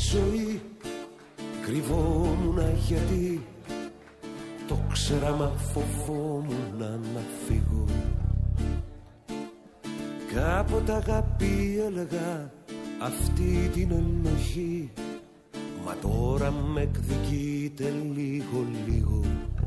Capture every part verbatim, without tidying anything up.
ζωή κρυβόμουνα γιατί το ξέρα μα φοβόμουνα να φύγω. Κάποτε αγάπη έλεγα αυτή την ενοχή, μα τώρα με εκδικείται λίγο λίγο.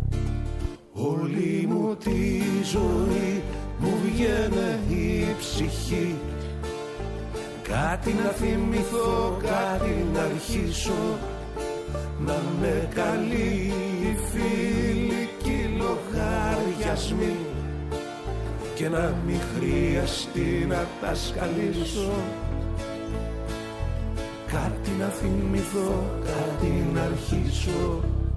Όλη μου τη ζωή μου βγαίνε η ψυχή, κάτι να θυμηθώ, κάτι να αρχίσω, να με καλεί οι φιλικοί λογαριασμοί και να μην χρειαστεί να τα σκαλίσω. Κάτι να θυμηθώ, κάτι να αρχίσω.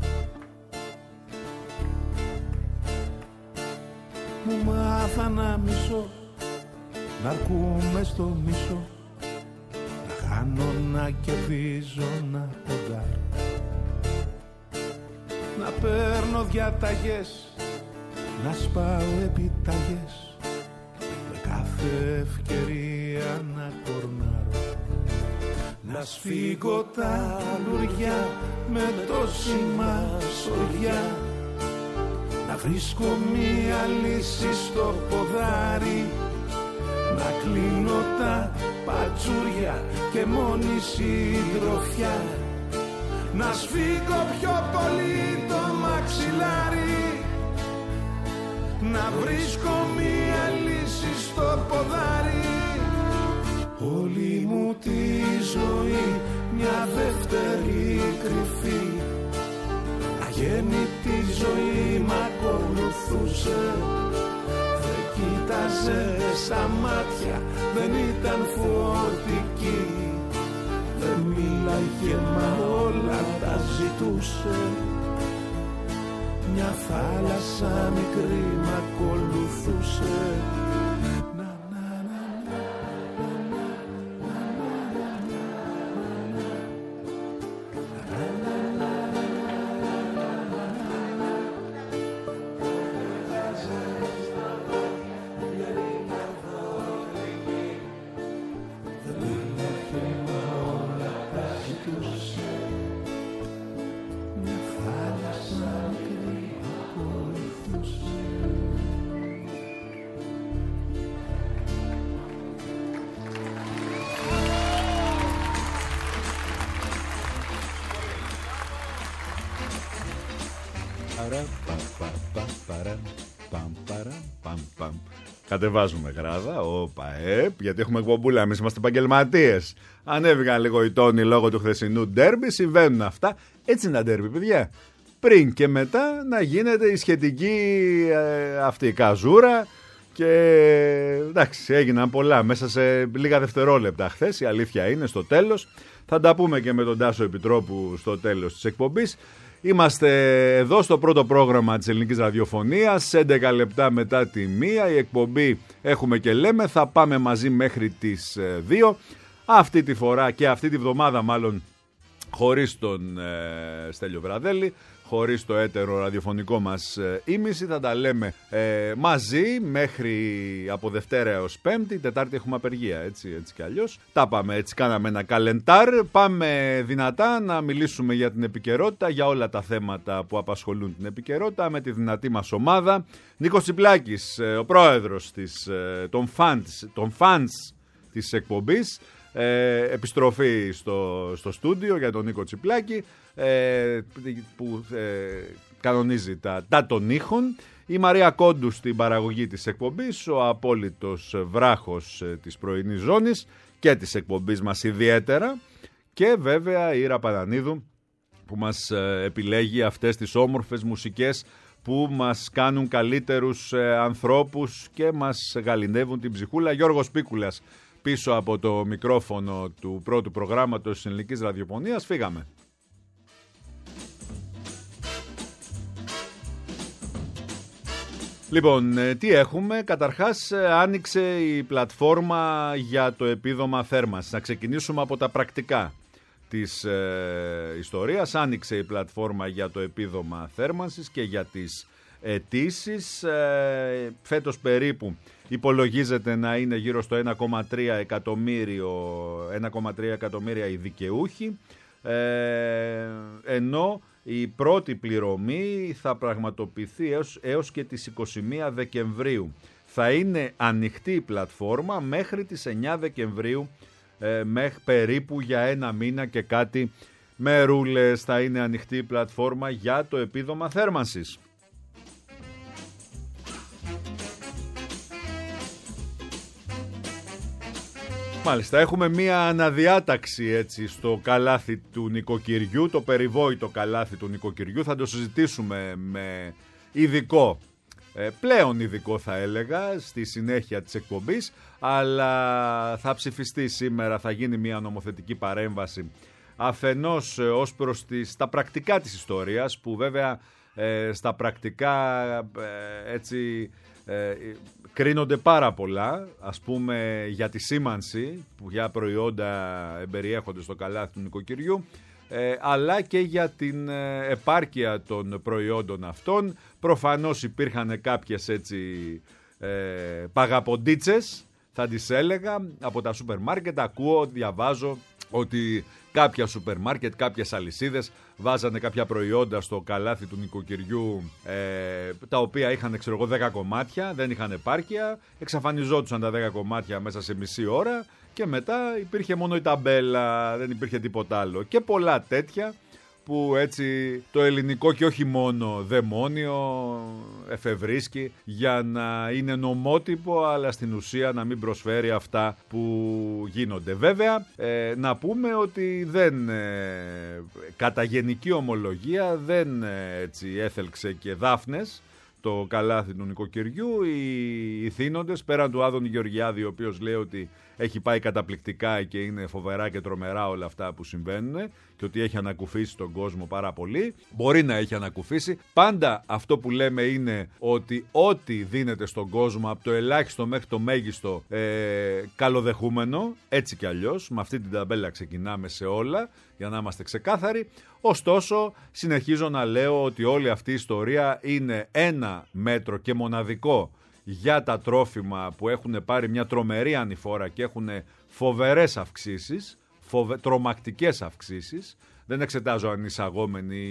Μου μάθα να μισώ, να αρκούμε στο μισό, να χάνω, να κερδίζω, να ποντάρω, να παίρνω διαταγές, να σπάω επιταγές, με κάθε ευκαιρία να κορνάρω, να σφίγγω τα λουριά με τόση μασοριά, να βρίσκω μία λύση στο ποδάρι, να κλείνω τα πατσούρια και μόνη συντροφιά, να σφίγγω πιο πολύ το μαξιλάρι, να βρίσκω μία λύση στο ποδάρι. Όλη μου τη ζωή μια δεύτερη κρυφή, αγέννητη ζωή μ' ακολουθούσε. Δεν κοίταζε στα μάτια, δεν ήταν φορτική, δεν μίλαγε μα όλα τα ζητούσε. Μια θάλασσα μικρή μ' ακολουθούσε. Κατεβάζουμε γράδα, όπα, επ, γιατί έχουμε εκπομπούλα, εμείς είμαστε επαγγελματίες. Ανέβηκαν λίγο οι τόνοι λόγω του χθεσινού ντέρμπι, συμβαίνουν αυτά. Έτσι είναι τα ντέρμπι, παιδιά. Πριν και μετά να γίνεται η σχετική ε, αυτή καζούρα. Και εντάξει, έγιναν πολλά μέσα σε λίγα δευτερόλεπτα χθες. Η αλήθεια είναι στο τέλος. Θα τα πούμε και με τον Τάσο Επιτρόπου στο τέλος της εκπομπής. Είμαστε εδώ στο πρώτο πρόγραμμα της ελληνικής ραδιοφωνίας, έντεκα λεπτά μετά τη μία. Η εκπομπή έχουμε και λέμε, θα πάμε μαζί μέχρι τις δύο. Αυτή τη φορά και αυτή τη βδομάδα μάλλον χωρίς τον ε, Στέλιο Βραδέλη, χωρίς το έτερο ραδιοφωνικό μας ε, ήμιση. Θα τα λέμε ε, μαζί μέχρι από Δευτέρα έως Πέμπτη. Τετάρτη έχουμε απεργία, έτσι, έτσι κι αλλιώς. Τα πάμε έτσι, κάναμε ένα καλεντάρ. Πάμε δυνατά να μιλήσουμε για την επικαιρότητα, για όλα τα θέματα που απασχολούν την επικαιρότητα με τη δυνατή μας ομάδα. Νίκος Τσιπλάκης, ε, ο πρόεδρος της, ε, των fans, των fans της εκπομπής. Ε, επιστροφή στο, στο στούντιο για τον Νίκο Τσιπλάκη, ε, που ε, κανονίζει τα, τα των ήχων. Η Μαρία Κόντου στην παραγωγή της εκπομπής, ο απόλυτος βράχος ε, της πρωινής ζώνης και της εκπομπής μας ιδιαίτερα, και βέβαια η Ήρα Πανανίδου που μας ε, επιλέγει αυτές τις όμορφες μουσικές που μας κάνουν καλύτερους ε, ανθρώπους και μας γαληνεύουν την ψυχούλα. Γιώργος Πίκουλας πίσω από το μικρόφωνο του πρώτου προγράμματος της ελληνικής ραδιοφωνίας. Φύγαμε. Λοιπόν, τι έχουμε? Καταρχάς άνοιξε η πλατφόρμα για το επίδομα θέρμανσης. Να ξεκινήσουμε από τα πρακτικά της ε, ιστορίας. Άνοιξε η πλατφόρμα για το επίδομα θέρμανσης και για τις αιτήσεις. Ε, φέτος περίπου υπολογίζεται να είναι γύρω στο ένα κόμμα τρία εκατομμύρια οι δικαιούχοι. ε, ενώ η πρώτη πληρωμή θα πραγματοποιηθεί έως, έως και τις είκοσι μία Δεκεμβρίου. Θα είναι ανοιχτή η πλατφόρμα μέχρι τις εννιά Δεκεμβρίου, ε, μέχρι περίπου για ένα μήνα και κάτι μερούλες θα είναι ανοιχτή η πλατφόρμα για το επίδομα θέρμανσης. Μάλιστα, έχουμε μία αναδιάταξη έτσι στο καλάθι του νοικοκυριού, το περιβόητο καλάθι του νοικοκυριού. Θα το συζητήσουμε με ειδικό, ε, πλέον ειδικό θα έλεγα, στη συνέχεια της εκπομπής, αλλά θα ψηφιστεί σήμερα, θα γίνει μία νομοθετική παρέμβαση αφενός ε, ως προς τις, τα πρακτικά της ιστορίας, που βέβαια ε, στα πρακτικά ε, έτσι... Ε, κρίνονται πάρα πολλά, ας πούμε για τη σήμανση που για προϊόντα εμπεριέχονται στο καλάθι του νοικοκυριού, ε, αλλά και για την ε, επάρκεια των προϊόντων αυτών. Προφανώς υπήρχαν κάποιες έτσι ε, παγαποντίτσες, θα τις έλεγα, από τα σούπερ μάρκετ. Ακούω, διαβάζω ότι κάποια σούπερ μάρκετ, κάποιες αλυσίδες βάζανε κάποια προϊόντα στο καλάθι του νοικοκυριού, ε, τα οποία είχαν, ξέρω εγώ, δέκα κομμάτια, δεν είχαν επάρκεια, εξαφανιζόντουσαν τα δέκα κομμάτια μέσα σε μισή ώρα και μετά υπήρχε μόνο η ταμπέλα, δεν υπήρχε τίποτα άλλο. Και πολλά τέτοια που έτσι το ελληνικό και όχι μόνο δαιμόνιο εφευρίσκει για να είναι νομότυπο, αλλά στην ουσία να μην προσφέρει αυτά που γίνονται. Βέβαια, ε, να πούμε ότι δεν, ε, κατά γενική ομολογία δεν ε, έτσι έθελξε και δάφνες το καλάθι του νοικοκυριού. Οι, οι θύνοντες, πέραν του Άδωνη Γεωργιάδη, ο οποίος λέει ότι έχει πάει καταπληκτικά και είναι φοβερά και τρομερά όλα αυτά που συμβαίνουν και ότι έχει ανακουφίσει τον κόσμο πάρα πολύ. Μπορεί να έχει ανακουφίσει. Πάντα αυτό που λέμε είναι ότι ό,τι δίνεται στον κόσμο, από το ελάχιστο μέχρι το μέγιστο, ε, καλοδεχούμενο, έτσι κι αλλιώς. Με αυτή την ταμπέλα ξεκινάμε σε όλα, για να είμαστε ξεκάθαροι. Ωστόσο, συνεχίζω να λέω ότι όλη αυτή η ιστορία είναι ένα μέτρο και μοναδικό για τα τρόφιμα που έχουν πάρει μια τρομερή ανηφόρα και έχουν φοβερές αυξήσεις, φοβε... τρομακτικές αυξήσεις. Δεν εξετάζω αν εισαγόμενοι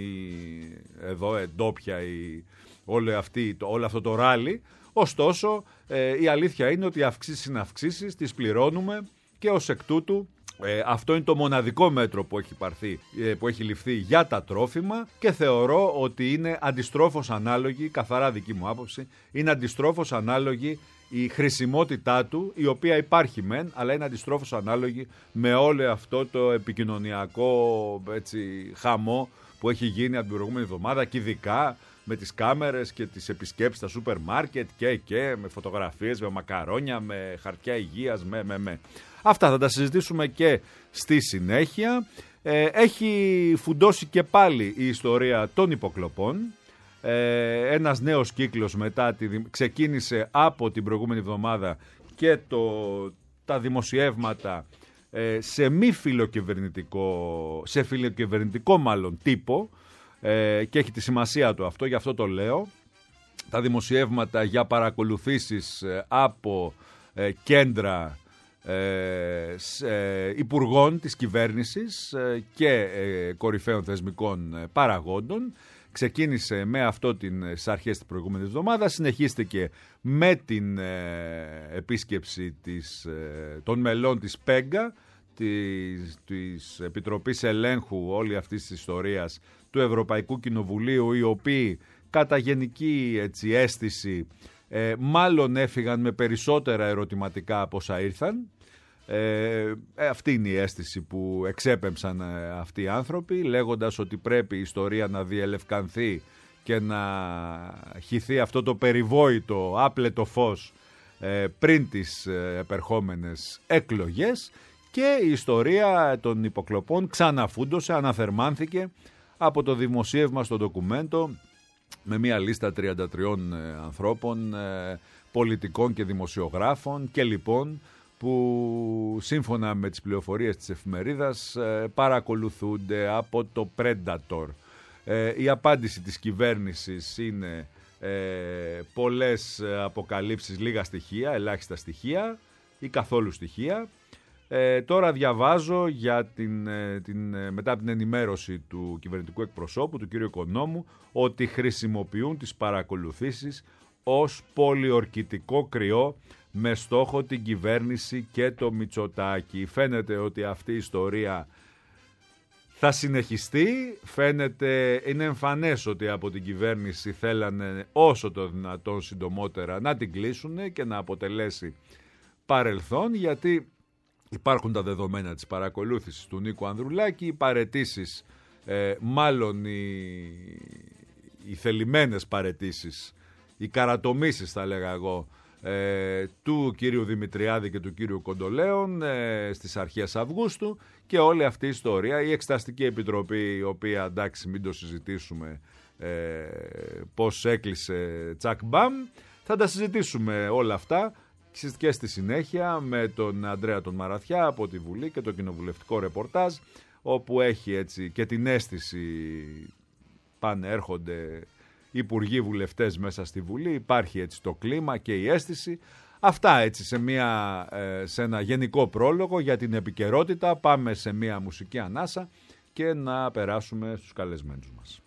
εδώ εντόπια ή όλο, αυτή, όλο αυτό το ράλι. Ωστόσο, ε, η αλήθεια είναι ότι οι αυξήσεις είναι αυξήσεις, τις πληρώνουμε και ως εκ τούτου Ε, αυτό είναι το μοναδικό μέτρο που έχει, πάρθει, ε, που έχει ληφθεί για τα τρόφιμα και θεωρώ ότι είναι αντιστρόφως ανάλογη, καθαρά δική μου άποψη, είναι αντιστρόφως ανάλογη η χρησιμότητά του, η οποία υπάρχει μεν, αλλά είναι αντιστρόφως ανάλογη με όλο αυτό το επικοινωνιακό έτσι, χαμό που έχει γίνει από την προηγούμενη εβδομάδα και ειδικά με τις κάμερες και τις επισκέψεις στα σούπερ μάρκετ και, και με φωτογραφίες, με μακαρόνια, με χαρτιά υγείας, με, με, με. Αυτά θα τα συζητήσουμε και στη συνέχεια. Ε, έχει φουντώσει και πάλι η ιστορία των υποκλοπών. Ε, ένας νέος κύκλος μετά τη, ξεκίνησε από την προηγούμενη εβδομάδα και το, τα δημοσιεύματα ε, σε μη φιλοκυβερνητικό, σε φιλοκυβερνητικό μάλλον τύπο, ε, και έχει τη σημασία του αυτό, γι' αυτό το λέω. Τα δημοσιεύματα για παρακολουθήσεις ε, από ε, κέντρα Ε, ε, υπουργών της κυβέρνησης ε, και ε, κορυφαίων θεσμικών ε, παραγόντων. Ξεκίνησε με αυτό την, στις αρχές της προηγούμενης εβδομάδας, συνεχίστηκε με την ε, επίσκεψη της, ε, των μελών της ΠΕΓΚΑ, της, της Επιτροπής Ελέγχου όλη αυτής της ιστορίας του Ευρωπαϊκού Κοινοβουλίου, οι οποίοι κατά γενική έτσι, αίσθηση ε, μάλλον έφυγαν με περισσότερα ερωτηματικά από όσα ήρθαν. Ε, αυτή είναι η αίσθηση που εξέπεμψαν ε, αυτοί οι άνθρωποι, λέγοντας ότι πρέπει η ιστορία να διελευκανθεί και να χυθεί αυτό το περιβόητο άπλετο φως ε, πριν τις ε, επερχόμενες εκλογές, και η ιστορία των υποκλοπών ξαναφούντωσε, αναθερμάνθηκε από το δημοσίευμα στο ντοκουμέντο με μια λίστα τριάντα τριών ε, ανθρώπων, ε, πολιτικών και δημοσιογράφων και λοιπόν που σύμφωνα με τις πληροφορίες της εφημερίδας ε, παρακολουθούνται από το Predator. Ε, η απάντηση της κυβέρνησης είναι ε, πολλές αποκαλύψεις, λίγα στοιχεία, ελάχιστα στοιχεία ή καθόλου στοιχεία. Ε, τώρα διαβάζω για την, ε, την, ε, μετά από την ενημέρωση του κυβερνητικού εκπροσώπου, του κ. Οικονόμου, ότι χρησιμοποιούν τις παρακολουθήσεις ως πολιορκητικό κρυό με στόχο την κυβέρνηση και το Μητσοτάκη. Φαίνεται ότι αυτή η ιστορία θα συνεχιστεί. Φαίνεται, είναι εμφανές ότι από την κυβέρνηση θέλανε όσο το δυνατόν συντομότερα να την κλείσουν και να αποτελέσει παρελθόν, γιατί υπάρχουν τα δεδομένα της παρακολούθησης του Νίκου Ανδρουλάκη, οι παραιτήσεις, ε, μάλλον οι, οι θελημένες παραιτήσεις, οι καρατομήσεις θα λέγα εγώ, ε, του κύριου Δημητριάδη και του κύριου Κοντολέων ε, στις αρχές Αυγούστου, και όλη αυτή η ιστορία, η Εξεταστική Επιτροπή, η οποία, εντάξει, μην το συζητήσουμε ε, πώς έκλεισε τσακ μπαμ, θα τα συζητήσουμε όλα αυτά και στη συνέχεια με τον Ανδρέα τον Μαραθιά από τη Βουλή και το κοινοβουλευτικό ρεπορτάζ, όπου έχει έτσι και την αίσθηση, πάνε έρχονται υπουργοί βουλευτές μέσα στη Βουλή, υπάρχει έτσι το κλίμα και η αίσθηση. Αυτά έτσι σε, μια, σε ένα γενικό πρόλογο για την επικαιρότητα. Πάμε σε μια μουσική ανάσα και να περάσουμε στους καλεσμένους μας.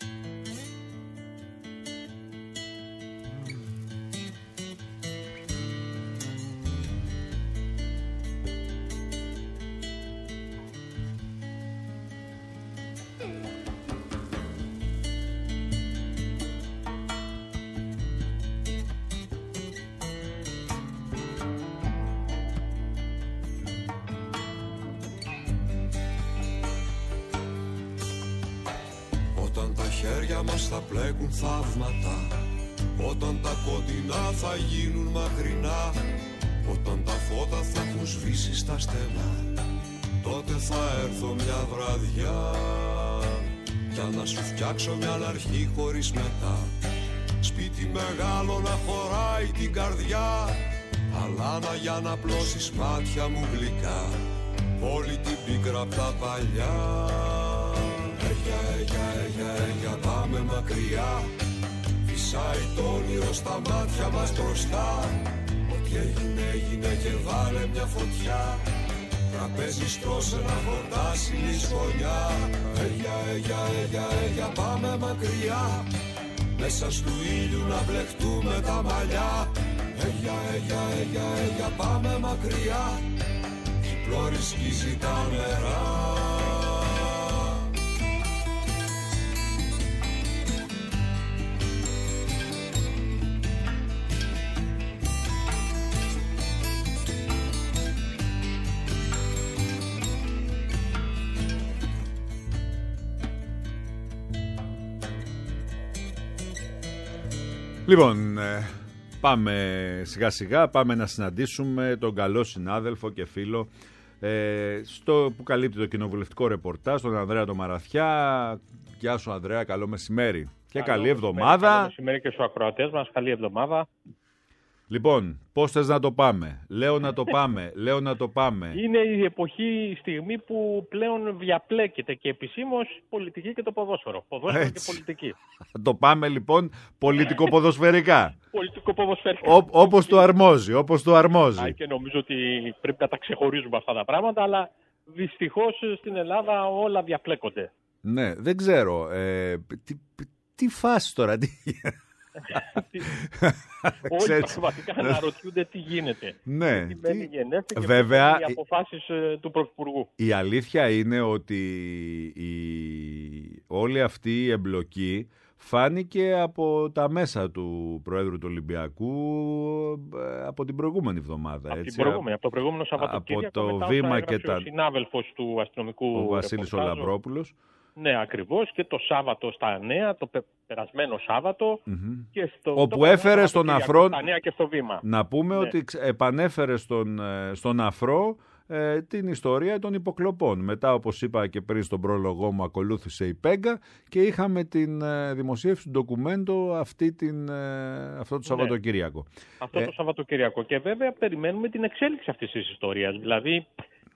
Θα πλέκουν θαύματα, όταν τα κοντινά θα γίνουν μακρινά, όταν τα φώτα θα έχουν σβήσει στα στενά, τότε θα έρθω μια βραδιά για να σου φτιάξω μια αρχή χωρίς μετά. Σπίτι μεγάλο να χωράει την καρδιά, αλάνα για να πλώσεις μάτια μου γλυκά, όλη την πίκρα απ' τα παλιά. Έγια, έγια, έγια, έγια, πάμε μακριά, φυσάει το όνειρο στα μάτια μας μπροστά. Ό,τι έγινε έγινε και βάλε μια φωτιά, τραπέζι στρώσε να χορτάσει λησφωνιά. Έγια, έγια, έγια, έγια, πάμε μακριά, μέσα στου ήλιου να μπλεχτούμε τα μαλλιά. Έγια, έγια, έγια, έγια, πάμε μακριά, η πλώρη σκίζει τα νερά. Λοιπόν, πάμε σιγά σιγά, πάμε να συναντήσουμε τον καλό συνάδελφο και φίλο ε, στο, που καλύπτει το κοινοβουλευτικό ρεπορτάζ, τον Ανδρέα τον Μαραθιά. Γεια σου Ανδρέα, καλό μεσημέρι και καλό καλή εβδομάδα. Καλό μεσημέρι και στους ακροατές μας, καλή εβδομάδα. Λοιπόν, πώς θες να το πάμε? Λέω να το πάμε, λέω να το πάμε. Είναι η εποχή, η στιγμή που πλέον διαπλέκεται και επισήμως πολιτική και το ποδόσφαιρο. Ποδόσφαιρο έτσι. Και πολιτική. Το πάμε λοιπόν πολιτικοποδοσφαιρικά. Πολιτικοποδοσφαιρικά. Ό, όπως το αρμόζει, όπως το αρμόζει. Α, και νομίζω ότι πρέπει να τα ξεχωρίζουμε αυτά τα πράγματα, αλλά δυστυχώς στην Ελλάδα όλα διαπλέκονται. Ναι, δεν ξέρω. Ε, τι, τι φάση τώρα, τι... Όλοι πραγματικά αναρωτιούνται τι γίνεται. Ναι, τι τι... Και βέβαια οι αποφάσεις του Πρωθυπουργού. Η αλήθεια είναι ότι η... όλη αυτή η εμπλοκή φάνηκε από τα μέσα του Προέδρου του Ολυμπιακού από την προηγούμενη εβδομάδα. Από, έτσι, την προηγούμενη, από το προηγούμενο Σαββατοκύριακο, από το μετά βήμα και τα... ο συνάδελφος του αστυνομικού ο Βασίλης ο Λαμπρόπουλος. Ναι, ακριβώς, και το Σάββατο στα Νέα, το πε, περασμένο Σάββατο, mm-hmm. και στο, όπου το έφερε στον Αφρό, στα Νέα και στο Βήμα. Να πούμε ναι. ότι επανέφερε στον, στον Αφρό ε, την ιστορία των υποκλοπών. Μετά, όπως είπα και πριν στον πρόλογό μου, ακολούθησε η Πέγκα και είχαμε την ε, δημοσίευση του ντοκουμέντο αυτή την, ε, αυτό το Σαββατοκύριακο. Ναι. Αυτό ε, το Σαββατοκύριακο. Και βέβαια περιμένουμε την εξέλιξη αυτής της ιστορίας. Δηλαδή,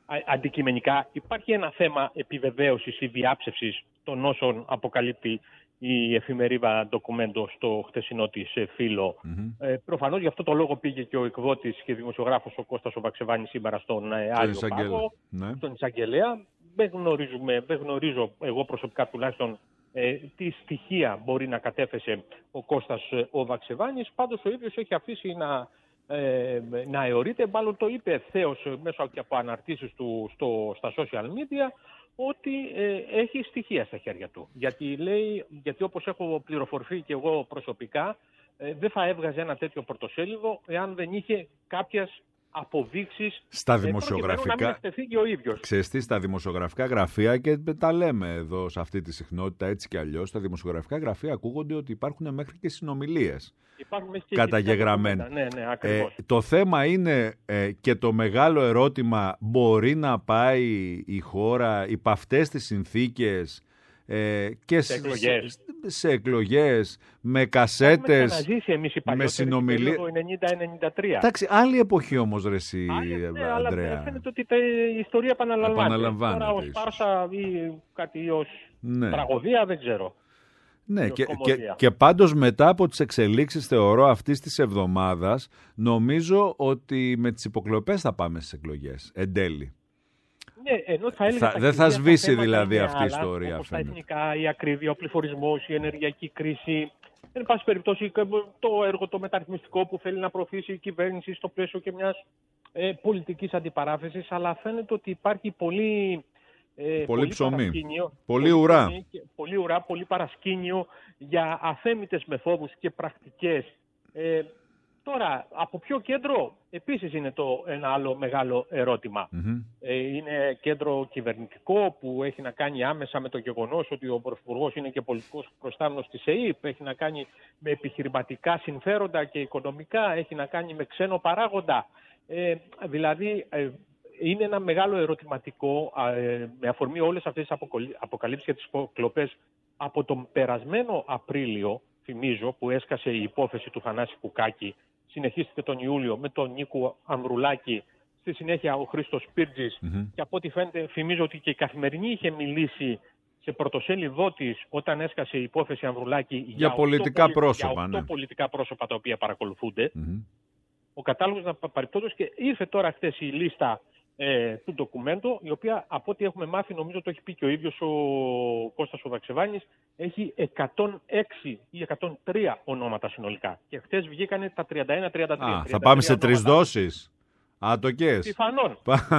αντικειμενικά υπάρχει ένα θέμα επιβεβαίωσης ή διάψευσης των όσων αποκαλύπτει η εφημερίδα Ντοκουμέντο στο χτεσινό της φύλλο. Mm-hmm. Ε, προφανώς γι' αυτό το λόγο πήγε και ο εκδότης και δημοσιογράφος ο Κώστας ο Βαξεβάνης σήμερα στον ε, Άγιο Πάγο, ναι. στον εισαγγελέα. Δεν, γνωρίζουμε, δεν γνωρίζω εγώ προσωπικά τουλάχιστον ε, τι στοιχεία μπορεί να κατέφεσε ο Κώστας ο Βαξεβάνης. Πάντως ο ίδιος έχει αφήσει να, ε, να αιωρείται, μάλλον το είπε ευθέως μέσω και από αναρτήσεις του στο, στα social media, ότι ε, έχει στοιχεία στα χέρια του. Γιατί, λέει, γιατί όπως έχω πληροφορηθεί και εγώ προσωπικά, ε, δεν θα έβγαζε ένα τέτοιο πρωτοσέλιδο εάν δεν είχε κάποιες αποδείξεις στα δημοσιογραφικά. Να μην εκτεθεί και ο ίδιος. Ξέρεις τι, στα δημοσιογραφικά γραφεία, και τα λέμε εδώ σε αυτή τη συχνότητα έτσι κι αλλιώς, στα δημοσιογραφικά γραφεία ακούγονται ότι υπάρχουν μέχρι και συνομιλίες. Καταγεγραμμένα. Ναι, ναι, ακριβώς. Ε, το θέμα είναι ε, και το μεγάλο ερώτημα, μπορεί να πάει η χώρα υπ' αυτές τις συνθήκες ε, και σε εκλογές. Σε, σε εκλογές, με κασέτες, ξαναζήσει εμείς οι με συνομιλίες. Το ενενήντα ενενήντα τρία. Εντάξει, άλλη εποχή όμως, ρε εσύ, ναι, Ανδρέα. Αλλά φαίνεται ότι η ιστορία επαναλαμβάνεται. επαναλαμβάνεται. Τώρα ως Σπάρσα ή κάτι ως ναι. τραγωδία δεν ξέρω. Ναι, και, και, και πάντως μετά από τις εξελίξεις, θεωρώ, αυτής της εβδομάδας, νομίζω ότι με τις υποκλοπές θα πάμε στις εκλογές, εν τέλει. Ναι, ενώ θα έλεγα θα, δεν θα σβήσει δηλαδή αυτή η ιστορία. Όπως τα εθνικά, η ακρίβεια, ο πληθωρισμός, η ενεργειακή κρίση. Εν πάση περιπτώσει, το έργο το μεταρρυθμιστικό που θέλει να προωθήσει η κυβέρνηση στο πλαίσιο και μιας ε, πολιτικής αντιπαράθεσης, αλλά φαίνεται ότι υπάρχει πολύ... Ε, πολύ, πολύ ψωμί, πολύ, πολύ ουρά. Πολύ ουρά, πολύ παρασκήνιο για αθέμητες μεθόδους και πρακτικές. Ε, τώρα, από ποιο κέντρο, επίσης είναι το ένα άλλο μεγάλο ερώτημα. Mm-hmm. Ε, είναι κέντρο κυβερνητικό που έχει να κάνει άμεσα με το γεγονός ότι ο Πρωθυπουργός είναι και πολιτικός προστάμενος της ΕΥΠ, έχει να κάνει με επιχειρηματικά συμφέροντα και οικονομικά, έχει να κάνει με ξένο παράγοντα. Ε, δηλαδή... Ε, είναι ένα μεγάλο ερωτηματικό ε, με αφορμή όλες αυτές τις αποκαλύψεις και τις υποκλοπές από τον περασμένο Απρίλιο, θυμίζω, που έσκασε η υπόθεση του Θανάση Κουκάκη, συνεχίστηκε τον Ιούλιο με τον Νίκο Ανδρουλάκη, στη συνέχεια ο Χρήστος Πύρτζης mm-hmm. και από ό,τι φαίνεται θυμίζω ότι και η Καθημερινή είχε μιλήσει σε πρωτοσέλιδό της όταν έσκασε η υπόθεση Ανδρουλάκη για, για πολιτικά πρόσωπα, για οκτώ ναι. πολιτικά πρόσωπα τα οποία παρακολουθούνται. Mm-hmm. Ο κατάλογος παρεπτόντως και ήρθε τώρα χθες η λίστα Ε, του ντοκουμέντου, η οποία από ό,τι έχουμε μάθει, νομίζω το έχει πει και ο ίδιος ο Κώστας ο Βαξεβάνης, έχει εκατόν έξι ή εκατόν τρία ονόματα συνολικά. Και χθες βγήκανε τα τριάντα ένα τριάντα τρία. Α, θα πάμε σε τρεις δόσεις. Άτοκες. Πιθανόν.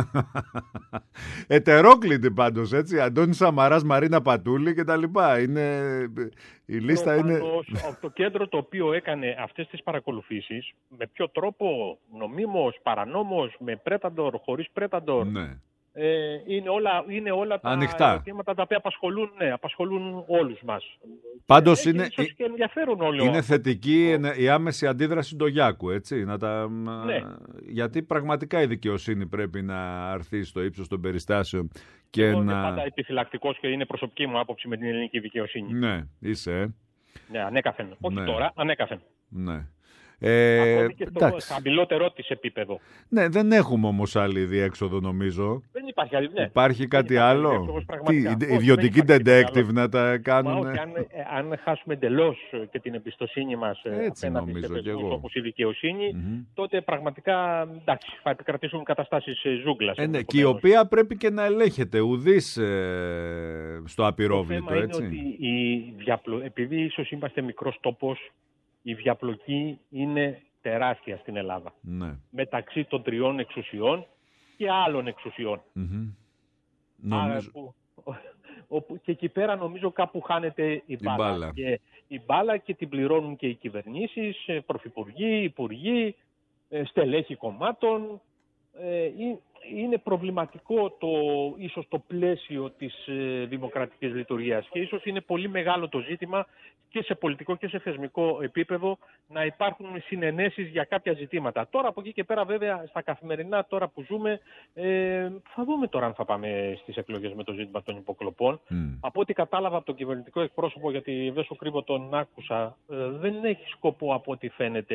Ετερόκλητη πάντως, έτσι. Αντώνης Σαμαράς, Μαρίνα Πατούλη και τα λοιπά. Είναι... Η λίστα είναι... Το κέντρο το οποίο έκανε αυτές τις παρακολουθήσεις, με ποιο τρόπο, νομίμως, παρανόμως, με πρέταντορ, χωρίς πρέταντορ, ναι. ε, είναι, όλα, είναι όλα τα ανοιχτά ερωτήματα τα οποία απασχολούν, ναι, απασχολούν όλους μας. Πάντως ε, είναι, ίσως και ενδιαφέρουν όλοι. Είναι θετική ο... η άμεση αντίδραση του Γιάκου, έτσι. Να τα... ναι. Γιατί πραγματικά η δικαιοσύνη πρέπει να αρθεί στο ύψος των περιστάσεων. Και Εγώ να... είμαι πάντα επιφυλακτικός και είναι προσωπική μου άποψη με την ελληνική δικαιοσύνη. Ναι, είσαι. Ναι, ανέκαθεν. Όχι ναι. τώρα, ανέκαθεν. Ναι. Ε, Ακόμη και στο χαμηλότερο της επίπεδο. Ναι, δεν έχουμε όμως άλλη διέξοδο νομίζω. Δεν υπάρχει άλλη, ναι. Υπάρχει κάτι υπάρχει άλλο. Τι, ιδιωτική detective να τα κάνουν. Μα όχι, αν, αν χάσουμε εντελώς και την εμπιστοσύνη μας έτσι απέναντι νομίζω σε και εγώ. όπως η δικαιοσύνη, mm-hmm. τότε πραγματικά εντάξει, θα επικρατήσουν καταστάσεις ζούγκλας. Ε, ναι, και η οποία πρέπει και να ελέγχεται ουδής ε, στο απειρόβλητο. Το θέμα έτσι. είναι ότι η διαπλο... επειδή ίσως είμαστε μικρός τόπος, η διαπλοκή είναι τεράστια στην Ελλάδα. Ναι. Μεταξύ των τριών εξουσιών και άλλων εξουσιών. Mm-hmm. Άρα, νομίζω... που, όπου, και εκεί πέρα νομίζω κάπου χάνεται η μπάλα. Η μπάλα. Και, η μπάλα και την πληρώνουν και οι κυβερνήσεις, πρωθυπουργοί, υπουργοί, στελέχοι κομμάτων. Ε, είναι προβληματικό το, ίσως το πλαίσιο της ε, δημοκρατικής λειτουργίας και ίσως είναι πολύ μεγάλο το ζήτημα και σε πολιτικό και σε θεσμικό επίπεδο να υπάρχουν συνενέσεις για κάποια ζητήματα. Τώρα από εκεί και πέρα βέβαια στα καθημερινά τώρα που ζούμε ε, θα δούμε τώρα αν θα πάμε στις εκλογές με το ζήτημα των υποκλοπών. Mm. Από ό,τι κατάλαβα από τον κυβερνητικό εκπρόσωπο, γιατί δεν σου κρύβω τον άκουσα, ε, δεν έχει σκοπό από ό,τι φαίνεται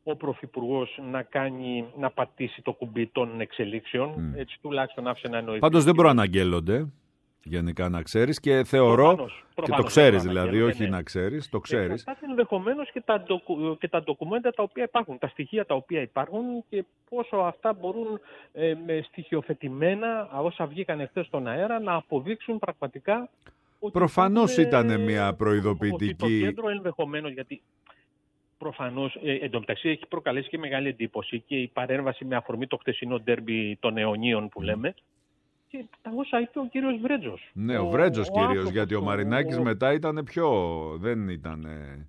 ο Πρωθυπουργός να, κάνει, να πατήσει το κουμπί των εξελίξεων. Mm. Έτσι τουλάχιστον άφησε να εννοηθεί. Πάντως δεν προαναγγέλλονται, γενικά να ξέρεις, και θεωρώ, προφανώς, προφανώς, και το ξέρεις δηλαδή, όχι ναι. να ξέρεις, το ξέρεις. Εξαρτάται ενδεχομένως και τα, ντοκου, και τα ντοκουμέντα τα οποία υπάρχουν, τα στοιχεία τα οποία υπάρχουν και πόσο αυτά μπορούν ε, με στοιχειοθετημένα, όσα βγήκαν εχθές στον αέρα, να αποδείξουν πραγματικά ότι προφανώς ήταν, ήταν μια προειδοποιητική... Ότι το κέντρο ενδεχομένως, γιατί προφανώς ε, εντωμεταξύ έχει προκαλέσει και μεγάλη εντύπωση και η παρέμβαση με αφορμή το χτεσινό ντέρμπι των αιωνίων που λέμε, και τα όσα είπε ο κύριος Βρέτζος. Ναι, ο, ο Βρέτζος ο κυρίως, γιατί ο Μαρινάκης ο... μετά ήταν πιο... δεν ήταν...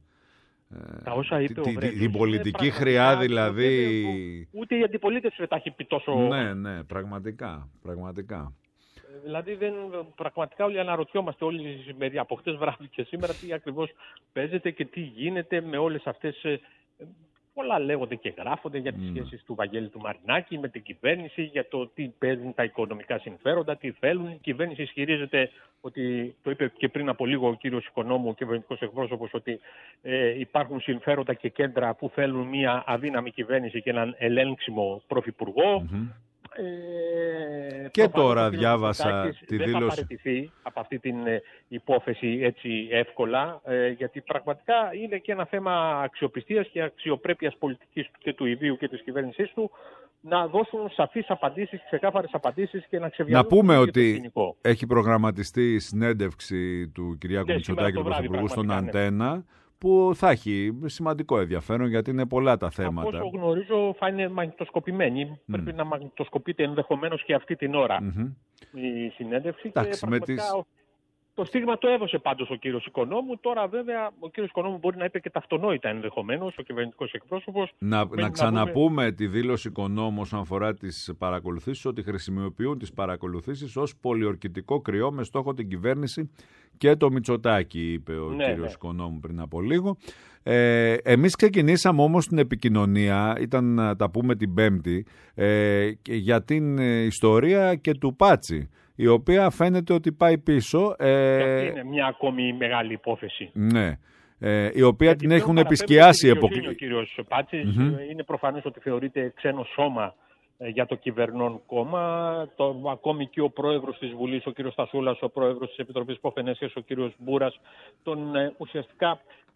Τα όσα είπε τη, ο Βρέτζος. Την πολιτική χρειά δηλαδή... Ούτε η αντιπολίτευση δεν τα έχει πει τόσο... Ναι, ναι, πραγματικά, πραγματικά. Δηλαδή δεν, πραγματικά όλοι αναρωτιόμαστε όλοι από χτες βράδυ και σήμερα τι ακριβώς παίζεται και τι γίνεται με όλες αυτές... Πολλά λέγονται και γράφονται για τις mm. σχέσεις του Βαγγέλη του Μαρινάκη με την κυβέρνηση, για το τι παίζουν τα οικονομικά συμφέροντα, τι θέλουν. Η κυβέρνηση ισχυρίζεται ότι, το είπε και πριν από λίγο ο κύριος Οικονόμου, ο κυβερνητικός εκπρόσωπος, ότι ε, υπάρχουν συμφέροντα και κέντρα που θέλουν μια αδύναμη κυβέρνηση και έναν ελέγξιμο πρωθυπουργό. Mm-hmm. Ε, και τώρα διάβασα τη δεν δήλωση. Δεν θα παραιτηθεί από αυτή την ε, υπόθεση έτσι εύκολα, ε, γιατί πραγματικά είναι και ένα θέμα αξιοπιστίας και αξιοπρέπειας πολιτικής και του ιδίου και της κυβέρνησής του να δώσουν σαφείς απαντήσεις, ξεκάθαρες απαντήσεις και να ξεβιάσουν. Να πούμε ότι έχει προγραμματιστεί η συνέντευξη του Κυριάκου Μητσοτάκη του Πρωθυπουργού στον Αντένα, που θα έχει σημαντικό ενδιαφέρον γιατί είναι πολλά τα θέματα. Από όσο γνωρίζω θα είναι μαγνητοσκοπημένη. Mm. Πρέπει να μαγνητοσκοπείται ενδεχομένως και αυτή την ώρα mm-hmm. η συνέντευξη. Εντάξει, και πραγματικά τις... το στίγμα το έδωσε πάντως ο κύριος Οικονόμου. Τώρα βέβαια ο κύριος Οικονόμου μπορεί να είπε και τα αυτονόητα ενδεχομένως, ο κυβερνητικός εκπρόσωπος. Να, να ξαναπούμε να πούμε... τη δήλωση Οικονόμου όσον αφορά τις παρακολουθήσεις, ότι χρησιμοποιούν τις παρακολουθήσεις ως πολιορκητικό κρυό με στόχο την κυβέρνηση και το Μητσοτάκη, είπε ο ναι, κύριος ναι. Οικονόμου πριν από λίγο. Ε, εμείς ξεκινήσαμε όμως την επικοινωνία, ήταν να τα πούμε την Πέμπτη, ε, για την ιστορία και του Πάτσι, η οποία φαίνεται ότι πάει πίσω. Ε, είναι μια ακόμη μεγάλη υπόθεση. Ναι. Ε, η οποία γιατί την έχουν επισκιάσει. Ο κύριος Πάτσης mm-hmm. είναι προφανές ότι θεωρείται ξένο σώμα για το κυβερνών κόμμα. Το, ακόμη και ο πρόεδρος της Βουλής, ο κύριος Στασούλας, ο πρόεδρος της Επιτροπής Ποφενέσιας, ο κύριος Μπούρας, τον ε, ουσιαστικά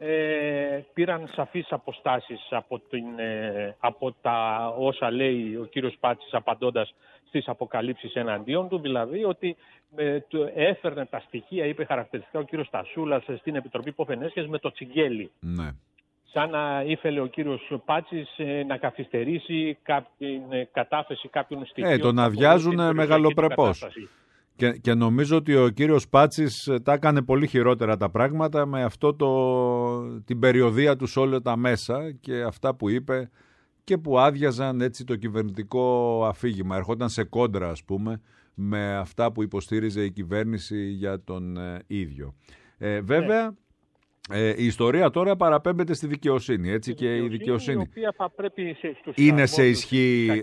ε, πήραν σαφείς αποστάσεις από, την, ε, από τα όσα λέει ο κύριος Πάτσης απαντώντας στις αποκαλύψεις εναντίον του, δηλαδή ότι ε, του έφερνε τα στοιχεία, είπε χαρακτηριστικά ο κύριος Στασούλας στην Επιτροπή Ποφενέσιας με το τσιγγέλι. Ναι. Σαν να ήθελε ο κύριος Πάτσης ε, να καθυστερήσει την ε, κατάθεση κάποιων στοιχείων. Ε, τον αδειάζουν μεγαλοπρεπώς. Και, και νομίζω ότι ο κύριος Πάτσης τα έκανε πολύ χειρότερα τα πράγματα με αυτό το, την περιοδεία του σε όλα τα μέσα και αυτά που είπε και που άδειαζαν έτσι το κυβερνητικό αφήγημα. Ερχόταν σε κόντρα, ας πούμε, με αυτά που υποστήριζε η κυβέρνηση για τον ε, ίδιο. Ε, βέβαια... Ναι. Ε, η ιστορία τώρα παραπέμπεται στη δικαιοσύνη, έτσι, η και δικαιοσύνη, η δικαιοσύνη. Η οποία θα πρέπει σε, στους είναι σε ισχύ.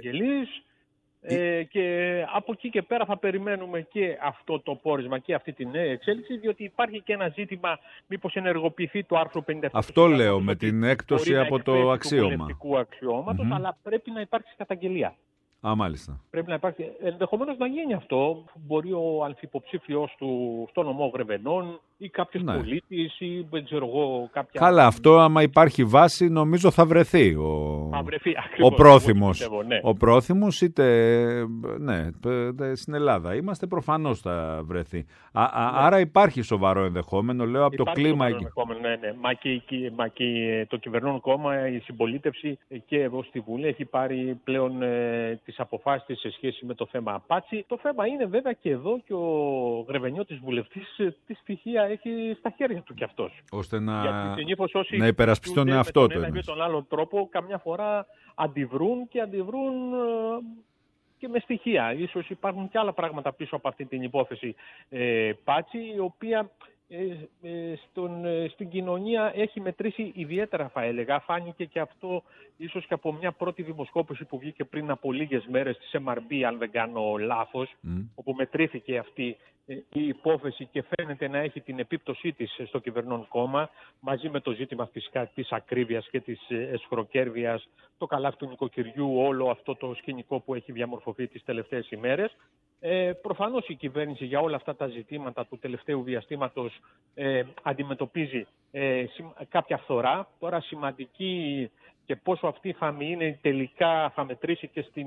Ε, και από εκεί και πέρα θα περιμένουμε και αυτό το πόρισμα και αυτή την νέα εξέλιξη, διότι υπάρχει και ένα ζήτημα μήπως ενεργοποιηθεί το άρθρο πενήντα επτά. Αυτό λέω, με την έκπτωση από το αξίωμα. Του αξιώματος, mm-hmm. αλλά πρέπει να υπάρξει καταγγελία. Α, μάλιστα. Πρέπει να υπάρχει. Ενδεχομένως να γίνει αυτό. Μπορεί ο ανθυποψήφιος του στο νομό Γρεβενών ή κάποιος ναι. πολίτης ή δεν ξέρω εγώ κάποια... Καλά, αυτό άμα υπάρχει βάση νομίζω θα βρεθεί ο, θα βρεθεί, ακριβώς, ο πρόθυμος. Πιστεύω, ναι. Ο πρόθυμος είτε ναι, στην Ελλάδα είμαστε προφανώς θα βρεθεί. Α, ναι. Άρα υπάρχει σοβαρό ενδεχόμενο, λέω από υπάρχει το κλίμα εκεί. Ναι, ναι. Μα και, μα και το κυβερνών κόμμα, η συμπολίτευση και εδώ στη Βουλή έχει πάρει πλέον ε, τις αποφάσεις σε σχέση με το θέμα Πάτσι. Το θέμα είναι βέβαια και εδώ και ο Γρεβενιώτης βουλευτής τι στοιχεία έχει στα χέρια του κι αυτός. Ώστε να, όσοι να υπερασπιστεί τον εαυτό του. Με τον, τον άλλο τρόπο καμιά φορά αντιβρούν και αντιβρούν και με στοιχεία. Ίσως υπάρχουν και άλλα πράγματα πίσω από αυτή την υπόθεση ε, Πάτσι, η οποία ε, ε, στον, ε, στην κοινωνία έχει μετρήσει ιδιαίτερα, θα έλεγα. Φάνηκε και αυτό ίσως και από μια πρώτη δημοσκόπηση που βγήκε πριν από λίγες μέρες της εμ αρ μπι, αν δεν κάνω λάθος, mm. όπου μετρήθηκε αυτή η υπόθεση και φαίνεται να έχει την επίπτωσή της στο κυβερνών κόμμα, μαζί με το ζήτημα φυσικά της ακρίβειας και της εσχροκέρβειας, το καλάθι του νοικοκυριού, όλο αυτό το σκηνικό που έχει διαμορφωθεί τις τελευταίες ημέρες. Ε, προφανώς η κυβέρνηση για όλα αυτά τα ζητήματα του τελευταίου διαστήματος ε, αντιμετωπίζει ε, κάποια φθορά. Τώρα σημαντική και πόσο αυτή θα είναι τελικά, θα μετρήσει και στην,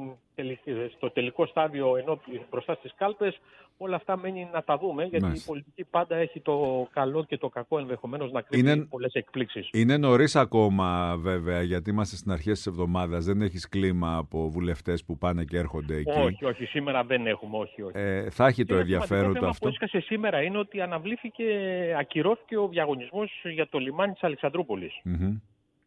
στο τελικό στάδιο ενώ μπροστά στις κάλπες, όλα αυτά μένει να τα δούμε, γιατί Μάλιστα. η πολιτική πάντα έχει το καλό και το κακό ενδεχομένως να κρύβει είναι, πολλές εκπλήξεις. Είναι νωρίς ακόμα βέβαια, γιατί είμαστε στην αρχές της εβδομάδας, δεν έχεις κλίμα από βουλευτές που πάνε και έρχονται εκεί. Όχι, όχι, σήμερα δεν έχουμε, όχι. όχι. Ε, θα έχει και το ενδιαφέρον το αυτό. Το που έσκασε σήμερα είναι ότι αναβλήθηκε, ακυρώθηκε ο διαγωνισμός για το λιμάνι της Αλεξανδρούπολης. Mm-hmm.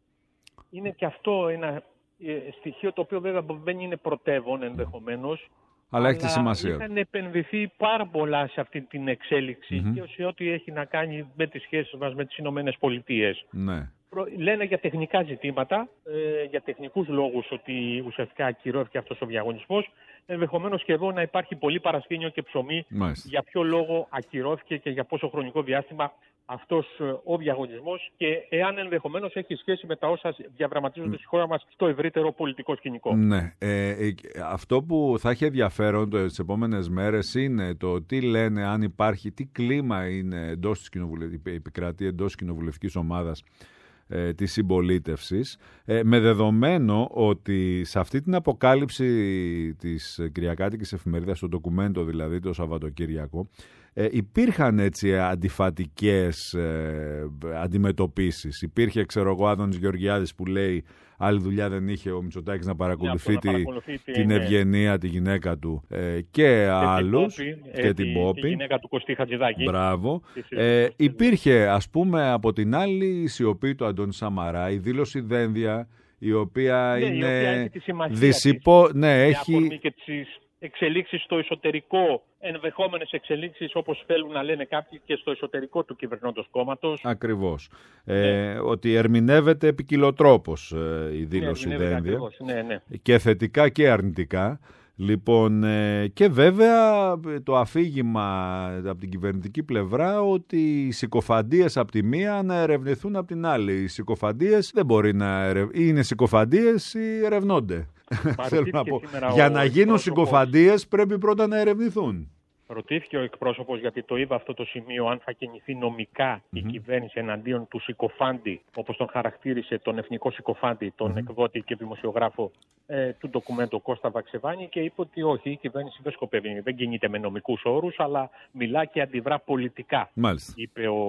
Είναι και αυτό ένα στοιχείο το οποίο βέβαια δεν είναι πρωτεύον ενδεχομένως. Αλλά, αλλά έχει τη σημασία. Είχαν επενδυθεί πάρα πολλά σε αυτή την εξέλιξη mm-hmm. και σε ό,τι έχει να κάνει με τις σχέσεις μας με τις Ηνωμένες Πολιτείες. Ναι. Λένε για τεχνικά ζητήματα, ε, για τεχνικούς λόγους ότι ουσιαστικά ακυρώθηκε αυτός ο διαγωνισμός. Ενδεχομένως και εδώ να υπάρχει πολύ παρασκήνιο και ψωμί Μάλιστα. για ποιο λόγο ακυρώθηκε και για πόσο χρονικό διάστημα αυτός ο διαγωνισμός και εάν ενδεχομένως έχει σχέση με τα όσα διαδραματίζονται στη χώρα μας στο ευρύτερο πολιτικό σκηνικό. Ναι. Ε, αυτό που θα έχει ενδιαφέρον τις επόμενες μέρες είναι το τι λένε, αν υπάρχει, τι κλίμα είναι εντός της κοινοβουλευτικής, επικρατεί εντός της κοινοβουλευτικής ομάδας ε, της συμπολίτευσης, ε, με δεδομένο ότι σε αυτή την αποκάλυψη της Κυριακάτικης Εφημερίδας, στο ντοκουμέντο δηλαδή το Σαββατοκύριακο, Ε, υπήρχαν έτσι αντιφατικές ε, αντιμετωπίσεις. Υπήρχε, ξέρω εγώ, Άδωνης Γεωργιάδης που λέει άλλη δουλειά δεν είχε ο Μητσοτάκης να παρακολουθεί, τη, τη, την Ευγενία, τη γυναίκα του ε, και, και άλλους την Πόπη, και ε, την Πόπη. Τη γυναίκα του Κωστή Χατζηδάκη. Μπράβο. Ε, υπήρχε ας πούμε από την άλλη η σιωπή του Αντώνη Σαμαρά, η δήλωση Δένδια, η οποία ναι, είναι δυσυπό... Ναι, έχει... Και τις εξελίξεις στο εσωτερικό, ενδεχόμενες εξελίξεις όπως θέλουν να λένε κάποιοι και στο εσωτερικό του κυβερνώντος κόμματος. Ακριβώς. Ναι. Ε, ότι ερμηνεύεται επικοινωτρόπως ε, η δήλωση ναι, Δένδια ναι, ναι. και θετικά και αρνητικά. Λοιπόν, ε, και βέβαια το αφήγημα από την κυβερνητική πλευρά ότι οι συκοφαντίες από τη μία να ερευνηθούν από την άλλη. Οι συκοφαντίες δεν μπορεί να ερευνηθούν. Είναι συκοφαντίες ή ερευνώνται. Θέλω να πω. Για να γίνουν συκοφαντίες πρέπει πρώτα να ερευνηθούν. Ρωτήθηκε ο εκπρόσωπος, γιατί το είδα αυτό το σημείο, αν θα κινηθεί νομικά mm-hmm. η κυβέρνηση εναντίον του συκοφάντη, όπως τον χαρακτήρισε, τον εθνικό συκοφάντη, τον mm-hmm. εκδότη και δημοσιογράφο ε, του ντοκουμέντου Κώστα Βαξεβάνη, και είπε ότι όχι, η κυβέρνηση δεν σκοπεύει, δεν κινείται με νομικούς όρους, αλλά μιλά και αντιδρά πολιτικά. Μάλιστα. Είπε ο,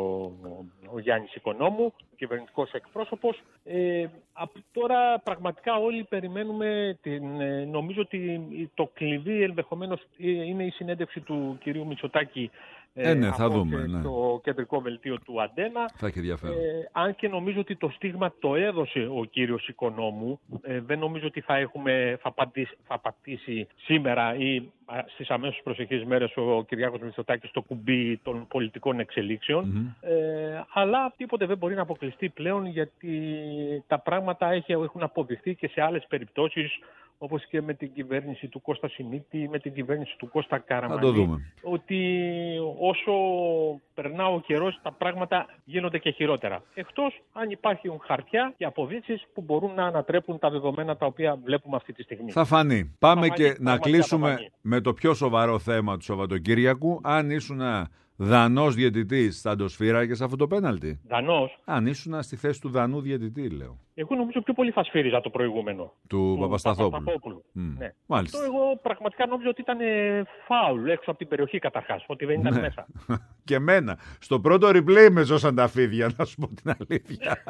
ο, ο Γιάννης Οικονόμου, κυβερνητικός εκπρόσωπος. Ε, τώρα πραγματικά όλοι περιμένουμε, την, ε, νομίζω ότι το κλειδί ενδεχομένως είναι η συνέντευξη του κυρίου Μητσοτάκη ε, ναι, θα δούμε, ναι. στο κεντρικό βελτίο του Αντένα. Θα έχει ενδιαφέρον. Ε, αν και νομίζω ότι το στίγμα το έδωσε ο κύριος Οικονόμου, ε, δεν νομίζω ότι θα, έχουμε, θα, πατήσει, θα πατήσει σήμερα ή στις αμέσως προσεχείς μέρες ο Κυριάκος Μητσοτάκης στο κουμπί των πολιτικών εξελίξεων. Mm-hmm. Ε, αλλά τίποτε δεν μπορεί να αποκλειστεί πλέον, γιατί τα πράγματα έχουν αποδειχθεί και σε άλλες περιπτώσεις, όπως και με την κυβέρνηση του Κώστα Σιμίτη, με την κυβέρνηση του Κώστα Καραμανλή, ότι όσο περνά ο καιρός τα πράγματα γίνονται και χειρότερα. Εκτός αν υπάρχουν χαρτιά και αποδείξεις που μπορούν να ανατρέπουν τα δεδομένα τα οποία βλέπουμε αυτή τη στιγμή. Θα φανεί. Πάμε θα και φανεί, να κλείσουμε με το πιο σοβαρό θέμα του Σαββατοκύριακου. Αν ήσουν Δανός διαιτητής, θα το σφύραγες αυτό το πέναλτι? Δανός. Αν ήσουν στη θέση του Δανού διαιτητή, λέω. Εγώ νομίζω πιο πολύ θα σφύριζα το προηγούμενο. Του, του Παπασταθόπουλου. Παπασταθόπουλου. Mm. Ναι. Μάλιστα. Αυτό εγώ πραγματικά νόμιζα ότι ήταν φάουλ έξω από την περιοχή καταρχάς, ότι δεν ήταν ναι. μέσα. Και εμένα. Στο πρώτο replay με ζώσαν τα φίδια, να σου πω την αλήθεια.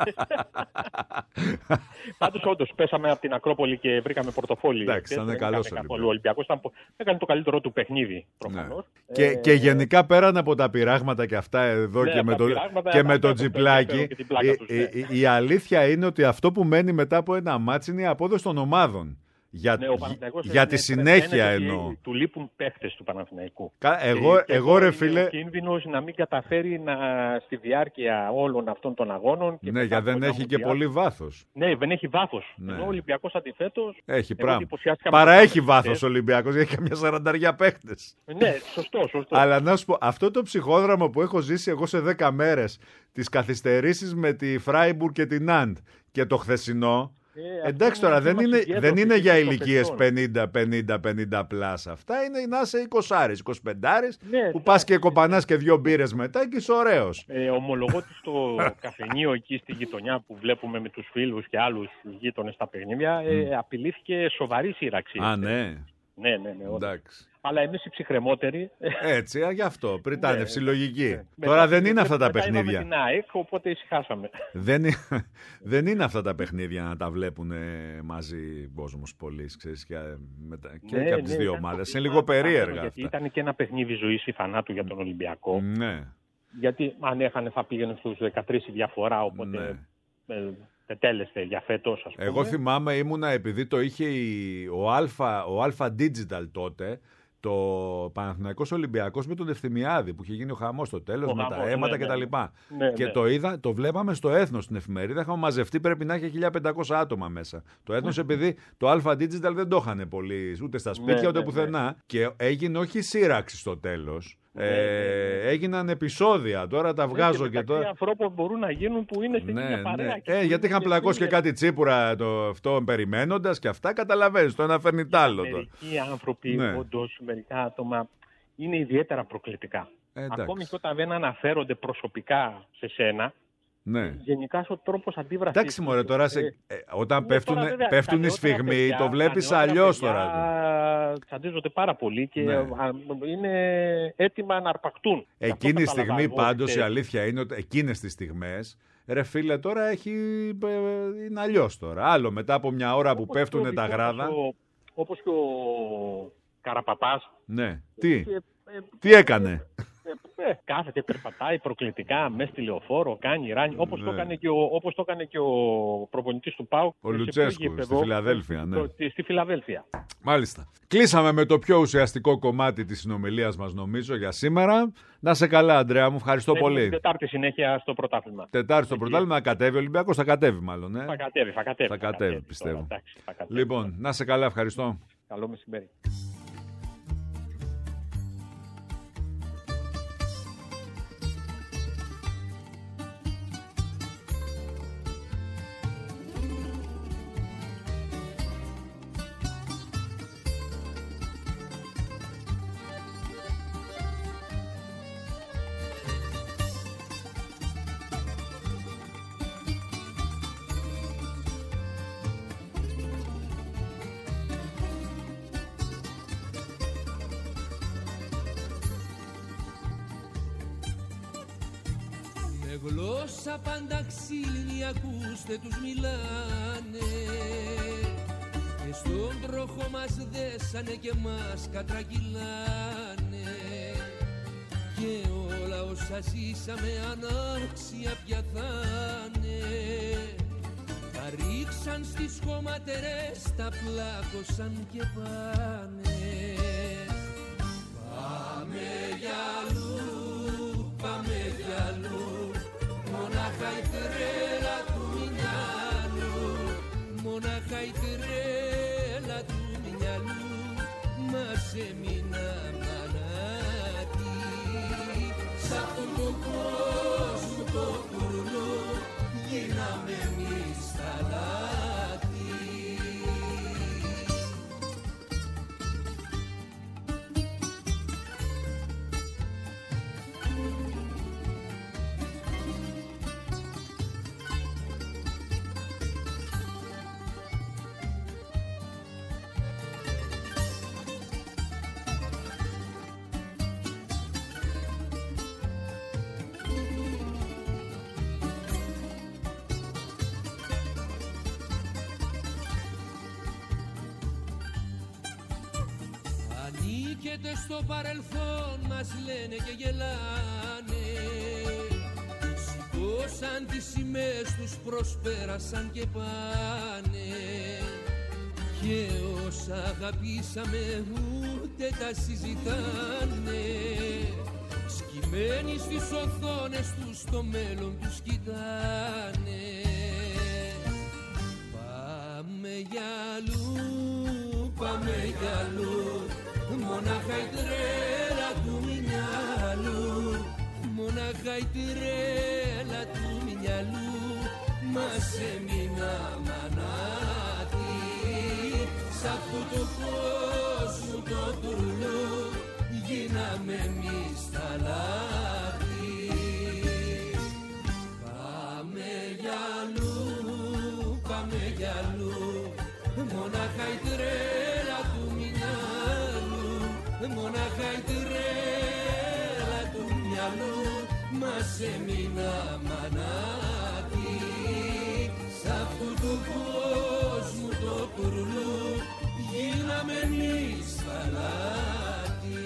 Πάντως όντως πέσαμε από την Ακρόπολη και βρήκαμε πορτοφόλι. Εντάξει, ήταν καλός ο Ολυμπιακός. Έκανε το καλύτερο του παιχνίδι προφανώς. Ναι. Και, ε, και γενικά πέραν από τα πειράγματα και αυτά εδώ ναι, και, με το, και με το τζιπλάκι, η, η, η αλήθεια είναι ότι αυτό που μένει μετά από ένα μάτς είναι η απόδοση των ομάδων. Για, ναι, για τη συνέχεια εννοώ. Του λείπουν παίχτες του Παναθηναϊκού. Εγώ, και, εγώ και ρε φίλε. Είναι ο κίνδυνος να μην καταφέρει να, στη διάρκεια όλων αυτών των αγώνων. Και ναι, γιατί δεν έχει και πολύ βάθος. Ναι, δεν έχει βάθος. Ναι. Ενώ ο Ολυμπιακός αντιθέτως. Έχει πράγμα. Παρά έχει βάθος ο Ολυμπιακός, έχει καμιά σαρανταριά παίχτες. Ναι, σωστό, σωστό. Αλλά να σου πω, αυτό το ψυχόδραμα που έχω ζήσει εγώ σε δέκα μέρες, τις καθυστερήσεις με τη Φράιμπουργκ και την Ναντ και το χθεσινό. Ε, εντάξει τώρα, δεν είναι, δεν είναι για ηλικίες πενήντα πενήντα πενήντα πλάς. Αυτά είναι να είσαι είκοσι είκοσι πέντε ναι, που πας και κοπανάς και δύο μπύρες μετά και είσαι ωραίος. Ε, ομολογώ ότι στο καφενείο εκεί στη γειτονιά που βλέπουμε με τους φίλους και άλλους γείτονες στα παιχνίδια ε, mm. απειλήθηκε σοβαρή σύραξη. Α, ναι. Ναι, ναι, ναι. Εντάξει. Αλλά εμείς οι ψυχρεμότεροι. Έτσι, γι' αυτό. Πριτάνευση, λογική. Ναι. Τώρα δεν είναι αυτά τα παιχνίδια. Την ΑΕΚ, οπότε ησυχάσαμε. Δεν, δεν είναι αυτά τα παιχνίδια να τα βλέπουν μαζί κόσμος πολλοί, ξέρεις, και, και, ναι, και από τις ναι, δύο ομάδες. Είναι λίγο περίεργα. Γιατί ήταν και ένα παιχνίδι ζωής ή θανάτου για τον Ολυμπιακό. Ναι. Γιατί αν έχανε θα πήγαινε στους δεκατρείς η διαφορά, οπότε. Ναι. Ε, Τετέλεστε για φέτος, ας πούμε. Εγώ θυμάμαι ήμουνα, επειδή το είχε ο Αλφα, ο Αλφα Digital τότε, το Παναθηναϊκός Ολυμπιακός με τον Ευθυμιάδη που είχε γίνει ο χαμός στο τέλος, ο με χαμός, τα αίματα ναι, κτλ. Ναι, ναι. Και ναι. το είδα, το βλέπαμε στο Έθνος στην εφημερίδα, είχαμε μαζευτεί, πρέπει να είχε χίλια πεντακόσια άτομα μέσα. Το Έθνος, επειδή το Αλφα Digital δεν το είχαν πολύ ούτε στα σπίτια ναι, ούτε ναι, πουθενά, ναι. Και έγινε όχι σύραξη στο τέλος. Ε, ναι. Έγιναν επεισόδια, τώρα τα βγάζω ναι, και, και τώρα. Ανθρώπων μπορούν να γίνουν που είναι στην ναι, ίδια παρέα. Ναι. Ε, γιατί είχαν πλακώσει και κάτι τσίπουρα το, αυτό περιμένοντας και αυτά, καταλαβαίνεις. Το ένα φέρνει τ' άλλο. Μερικοί άνθρωποι, ναι. όντως, μερικά άτομα είναι ιδιαίτερα προκλητικά. Ε, Ακόμη και όταν δεν αναφέρονται προσωπικά σε σένα. Ναι. Γενικά ο τρόπος αντίβρασης. Εντάξει, μωρέ, τώρα σε, ε, όταν πέφτουν, τώρα, βέβαια, πέφτουν οι σφιγμοί, παιδιά, το βλέπεις αλλιώς τώρα. Τσαντίζονται πάρα πολύ και ναι. είναι έτοιμα να αρπακτούν. Εκείνη τη στιγμή πάντως η αλήθεια είναι ότι εκείνες τις στιγμές, ρε φίλε, τώρα έχει, είναι αλλιώς τώρα. Άλλο μετά από μια ώρα όπως που πέφτουν τα γράδα. Όπως και ο Καραπαπάς. Ναι, τι, και, ε, τι έκανε. Ε, ε, κάθεται, περπατάει προκλητικά μέσα στη λεωφόρο, κάνει ράνι, όπως, ναι. το έκανε και ο, όπως το έκανε και ο προπονητής του ΠΑΟΚ. Ο Λουτσέσκου, στη Φιλαδέλφια, ναι. Το, στη Φιλαδέλφια. Μάλιστα. Κλείσαμε με το πιο ουσιαστικό κομμάτι της συνομιλίας μας, νομίζω, για σήμερα. Να σε καλά, Αντρέα μου, ευχαριστώ ναι, πολύ. Τετάρτη συνέχεια στο πρωτάθλημα. Τετάρτη στο πρωτάθλημα, να κατέβει ο Ολυμπιακός, θα κατέβει μάλλον. Ε? Θα κατέβει, θα κατέβει. Θα κατέβει, κατέβει πιστεύω. Τώρα, εντάξει, θα κατέβει. Λοιπόν, να σε καλά, ευχαριστώ. Καλό μεσημέρι. Γλώσσα πάντα ξύλινη ακούστε τους μιλάνε και στον τροχό μας δέσανε και μας κατραγγυλάνε και όλα όσα ζήσαμε ανάξια πια θα'ναι. Τα ρίξαν στις χωματερές, τα πλάκωσαν και πάνε. Πάμε για αλλού, πάμε για αλλού, μονάχα η τρέλα του μυαλού, μονάχα η τρέλα του μυαλού μας έμεινα μανάτι. Σ' αυτόν τον κόσμο το κουρνό γίναμε εμείς τα λάθη. Ανήκετε στο παρελθόν μας λένε και γελάνε, σηκώσαν τις σημαίες τους, προσπέρασαν και πάνε και όσα αγαπήσαμε ούτε τα συζητάνε. Σκυμμένοι στις οθόνες τους το μέλλον τους κοιτάνε. Πάμε για αλλού, πάμε για αλλού, μονάχα η τρέλα του μυαλού, μονάχα η τρέλα του μυαλού μας έμεινα μανάτι. Σ' αυτού του κόσμου το τουρλού γίναμε εμείς τα λάθη. Πάμε για αλλού, πάμε για αλλού, μονάχα η τρέλα του μυαλού, μονάχα η τρέλα του μυαλού μας έμεινα μανάτι. Σ' αυτού του κόσμου το τουρλού γίναμε εμείς παλάτι.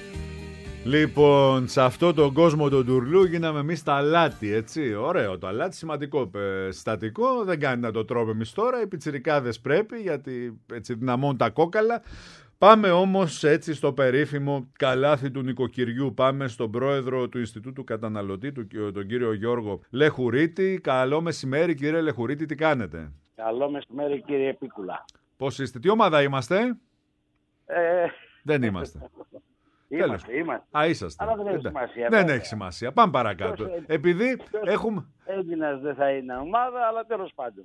Λοιπόν, σε αυτό τον κόσμο τον τουρλού γίναμε εμείς τα αλάτι, έτσι. Ωραίο το αλάτι, σημαντικό συστατικό. Δεν κάνει να το τρώμε εμείς τώρα. Οι πιτσιρικάδες πρέπει, γιατί έτσι δυναμώνουν τα κόκαλα. Πάμε όμως έτσι στο περίφημο καλάθι του νοικοκυριού. Πάμε στον πρόεδρο του Ινστιτούτου Καταναλωτή, τον κύριο Γιώργο Λεχουρίτη. Καλό μεσημέρι, κύριε Λεχουρίτη, τι κάνετε? Καλό μεσημέρι, κύριε Επίκουλα. Πώς είστε, τι ομάδα είμαστε? Ε... Δεν είμαστε. Είμαστε, είμαστε. Α, είσαστε. Αλλά δεν έχει σημασία. Δεν βέβαια. Έχει σημασία. Πάμε παρακάτω. Ποιος, Επειδή ποιος έχουμε... Έλληνας δεν θα είναι ομάδα, αλλά τέλος πάντων.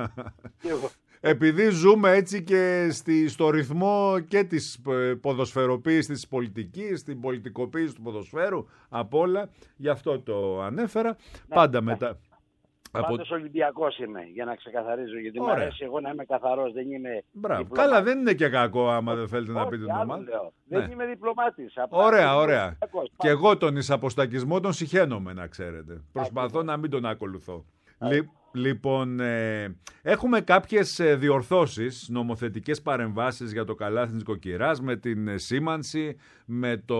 Επειδή ζούμε έτσι και στη, στο ρυθμό και της ποδοσφαιροποίησης της πολιτικής, στην πολιτικοποίηση του ποδοσφαίρου, απ' όλα, γι' αυτό το ανέφερα. Ναι, πάντα ναι. μετά... Πάντως από... Ολυμπιακός είμαι, για να ξεκαθαρίζω, γιατί μου αρέσει εγώ να είμαι καθαρός, δεν είμαι... Μπράβο. Καλά, δεν είναι και κακό άμα δεν θέλετε να πείτε την ομάδα. Ναι. Δεν είμαι διπλωμάτης. Ωραία, ωραία. Και εγώ τον εισαποστακισμό τον συχαίνομαι, να ξέρετε. Προσπαθώ να μην τον ακολουθώ. Λι... Λοιπόν, ε, έχουμε κάποιες διορθώσεις, νομοθετικές παρεμβάσεις για το καλάθι της νοικοκυράς, με την σήμανση, με, το,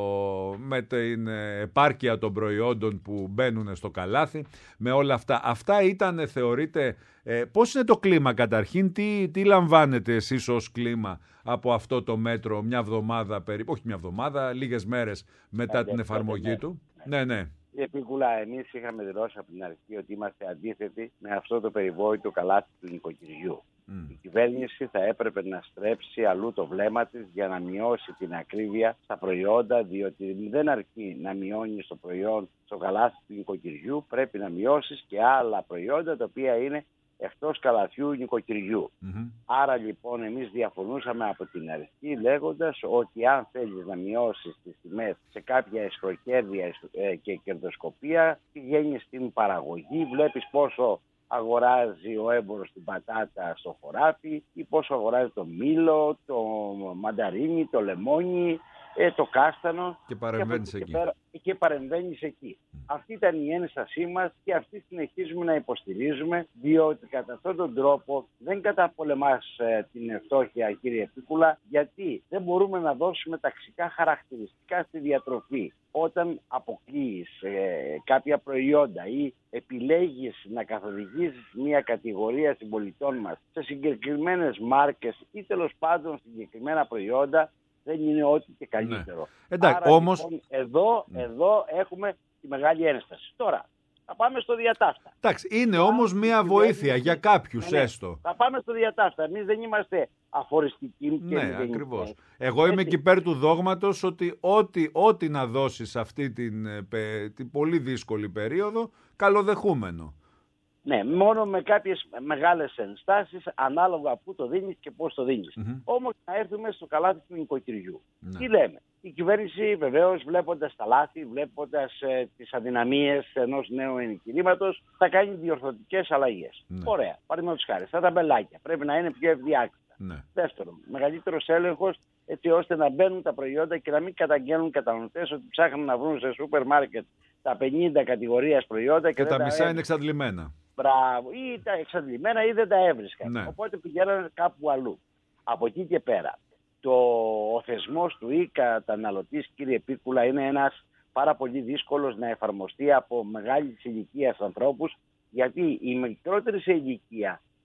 με την επάρκεια των προϊόντων που μπαίνουν στο καλάθι, με όλα αυτά. Αυτά ήταν, θεωρείτε, ε, πώς είναι το κλίμα καταρχήν, τι, τι λαμβάνετε εσείς ως κλίμα από αυτό το μέτρο μια εβδομάδα περίπου, όχι μια εβδομάδα, λίγες μέρες μετά ε, την εφαρμογή ναι, του. Ναι, ναι. ναι. Η Επίκουλα, εμείς είχαμε δηλώσει από την αρχή ότι είμαστε αντίθετοι με αυτό το περιβόητο καλάθι του νοικοκυριού. Mm. Η κυβέρνηση θα έπρεπε να στρέψει αλλού το βλέμμα της για να μειώσει την ακρίβεια στα προϊόντα, διότι δεν αρκεί να μειώνει το προϊόν στο καλάθι του νοικοκυριού, πρέπει να μειώσεις και άλλα προϊόντα τα οποία είναι εκτός καλαθιού νοικοκυριού. Mm-hmm. Άρα λοιπόν εμείς διαφωνούσαμε από την αρχή λέγοντας ότι αν θέλεις να μειώσεις τις τιμές σε κάποια εσχροκέρδεια και κερδοσκοπία, πηγαίνεις στην παραγωγή, βλέπεις πόσο αγοράζει ο έμπορος την πατάτα στο χωράφι ή πόσο αγοράζει το μήλο, το μανταρίνι, το λεμόνι, ε, το κάστανο και παρεμβαίνεις εκεί. Πέρα, και παρεμβαίνεις εκεί. Mm. Αυτή ήταν η ένστασή μας και αυτή συνεχίζουμε να υποστηρίζουμε, διότι κατά αυτόν τον τρόπο δεν καταπολεμάς ε, την φτώχεια, κύριε Επίκουλα, γιατί δεν μπορούμε να δώσουμε ταξικά χαρακτηριστικά στη διατροφή. Όταν αποκλείεις ε, κάποια προϊόντα ή επιλέγεις να καθοδηγήσεις μια κατηγορία συμπολιτών μας σε συγκεκριμένες μάρκες ή τέλος πάντων συγκεκριμένα προϊόντα, δεν είναι ό,τι και καλύτερο. Ναι. Εντάξει, άρα όμως... λοιπόν, εδώ, εδώ έχουμε τη μεγάλη ένσταση. Τώρα, θα πάμε στο διατάφτα. Εντάξει, είναι θα όμως μια βοήθεια για κάποιους, ναι, έστω. Θα πάμε στο διατάφτα. Εμείς δεν είμαστε αφοριστικοί. Και ναι, ακριβώς. Εγώ είμαι και υπέρ του δόγματος ότι ό,τι, ό,τι να δώσεις αυτή την, την πολύ δύσκολη περίοδο, καλοδεχούμενο. Ναι, μόνο με κάποιες μεγάλες ενστάσεις, ανάλογα πού το δίνεις και πώς το δίνεις. Mm-hmm. Όμως να έρθουμε στο καλάθι του νοικοκυριού. Mm-hmm. Τι λέμε? Η κυβέρνηση βεβαίως, βλέποντας τα λάθη, βλέποντας ε, τις αδυναμίες ενός νέου ενοικηρήματος, θα κάνει διορθωτικές αλλαγές. Mm-hmm. Ωραία. Παραδείγματος χάρη, στα ταμπελάκια πρέπει να είναι πιο ευδιάκριτα. Mm-hmm. Δεύτερον, μεγαλύτερος έλεγχος, έτσι ώστε να μπαίνουν τα προϊόντα και να μην καταγγέλνουν καταναλωτές ότι ψάχνουν να βρουν σε σούπερ μάρκετ τα πενήντα κατηγορίας προϊόντα και, και τα μισά είναι εξαντλημένα. Μπράβο, ή τα εξαντλημένα ή δεν τα έβρισκαν. Ναι. Οπότε πηγαίνανε κάπου αλλού. Από εκεί και πέρα, το, ο θεσμός του ή καταναλωτής, κύριε Επίκουλα, είναι ένας πάρα πολύ δύσκολος να εφαρμοστεί από μεγάλης ηλικίας ανθρώπους, γιατί οι μικρότεροι σε ηλικία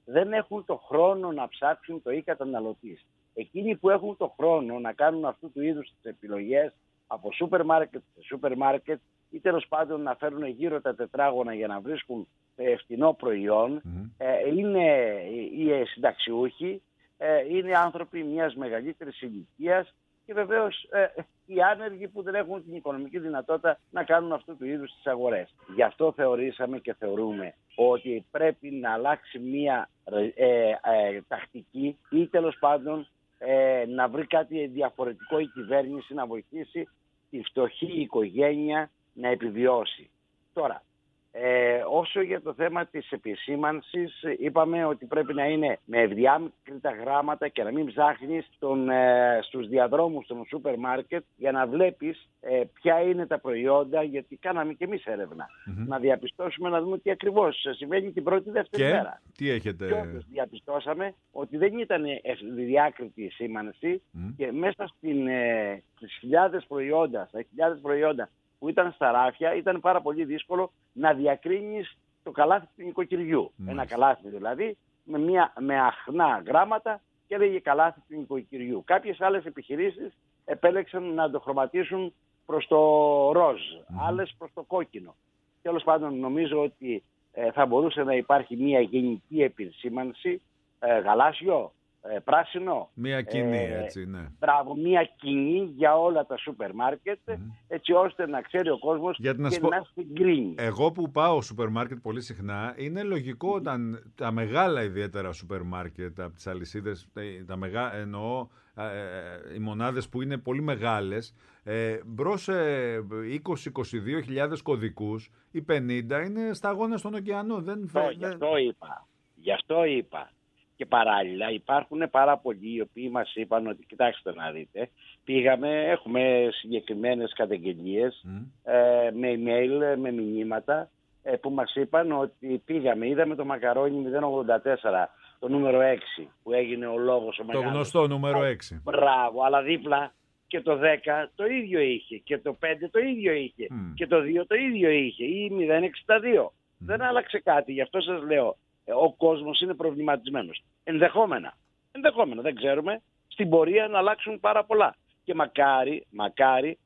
δεν έχουν το χρόνο να ψάξουν το ή καταναλωτής. Εκείνοι που έχουν το χρόνο να κάνουν αυτού του είδους τις επιλογές από σούπερ μάρκετ σε σούπερ μάρκετ ή τέλος πάντων να φέρουν γύρω τα τετράγωνα για να βρίσκουν φτηνό προϊόν, mm. ε, είναι οι συνταξιούχοι, ε, είναι άνθρωποι μιας μεγαλύτερης ηλικίας και βεβαίως ε, οι άνεργοι που δεν έχουν την οικονομική δυνατότητα να κάνουν αυτού του είδους τις αγορές. Γι' αυτό θεωρήσαμε και θεωρούμε ότι πρέπει να αλλάξει μια ε, ε, τακτική ή τέλος πάντων ε, να βρει κάτι διαφορετικό η κυβέρνηση να βοηθήσει τη φτωχή οικογένεια να επιβιώσει. Τώρα, ε, όσο για το θέμα της επισήμανσης, είπαμε ότι πρέπει να είναι με ευδιάκριτα γράμματα και να μην ψάχνεις τον, ε, στους διαδρόμους των σούπερ μάρκετ για να βλέπεις ε, ποια είναι τα προϊόντα, γιατί κάναμε και εμείς έρευνα. Mm-hmm. Να διαπιστώσουμε, να δούμε τι ακριβώς συμβαίνει την πρώτη δεύτερη και, μέρα. Τι έχετε... Και διαπιστώσαμε ότι δεν ήταν ευδιάκριτη η σήμανση mm. και μέσα στην, ε, στις χιλιάδες προϊόντα, στα χιλιάδες προϊόντα που ήταν στα ράφια, ήταν πάρα πολύ δύσκολο να διακρίνεις το καλάθι του νοικοκυριού. Mm. Ένα καλάθι δηλαδή με, μια, με αχνά γράμματα και έλεγε καλάθι του νοικοκυριού. Κάποιες άλλες επιχειρήσεις επέλεξαν να το χρωματίσουν προς το ροζ, mm. άλλες προς το κόκκινο. Τέλος πάντων νομίζω ότι ε, θα μπορούσε να υπάρχει μια γενική επισήμανση, ε, γαλάζιο, ε, πράσινο. Μια κοινή ε, έτσι, ναι. Μπράβο, μια κοινή για όλα τα σούπερ μάρκετ, mm. έτσι ώστε να ξέρει ο κόσμος και να, σπο... να συγκρίνει. Εγώ που πάω σούπερ μάρκετ πολύ συχνά, είναι λογικό mm. όταν τα μεγάλα ιδιαίτερα σούπερ μάρκετ από τις αλυσίδες, τα μεγά, εννοώ ε, οι μονάδες που είναι πολύ μεγάλες, ε, μπρος ε, είκοσι με είκοσι δύο χιλιάδες κωδικούς, οι πενήντα είναι σταγόνες στον ωκεανό. Δεν... Oh, γι' αυτό είπα. Γι' αυτό είπα. Και παράλληλα υπάρχουν πάρα πολλοί οι οποίοι μας είπαν ότι κοιτάξτε να δείτε, πήγαμε, έχουμε συγκεκριμένες καταγγελίες mm. ε, με email, με μηνύματα ε, που μας είπαν ότι πήγαμε, είδαμε το μακαρόνι μηδέν ογδόντα τέσσερα, το νούμερο έξι που έγινε ο λόγος ο το μεγάλος. γνωστό νούμερο έξι. Μπράβο, αλλά δίπλα και το δέκα το ίδιο είχε και το πέντε το ίδιο είχε mm. και το δύο το ίδιο είχε ή μηδέν εξήντα δύο. Mm. Δεν άλλαξε κάτι, γι' αυτό σας λέω. Ο κόσμος είναι προβληματισμένος. Ενδεχόμενα, ενδεχόμενα, δεν ξέρουμε, στην πορεία να αλλάξουν πάρα πολλά. Και μακάρι, μακάρι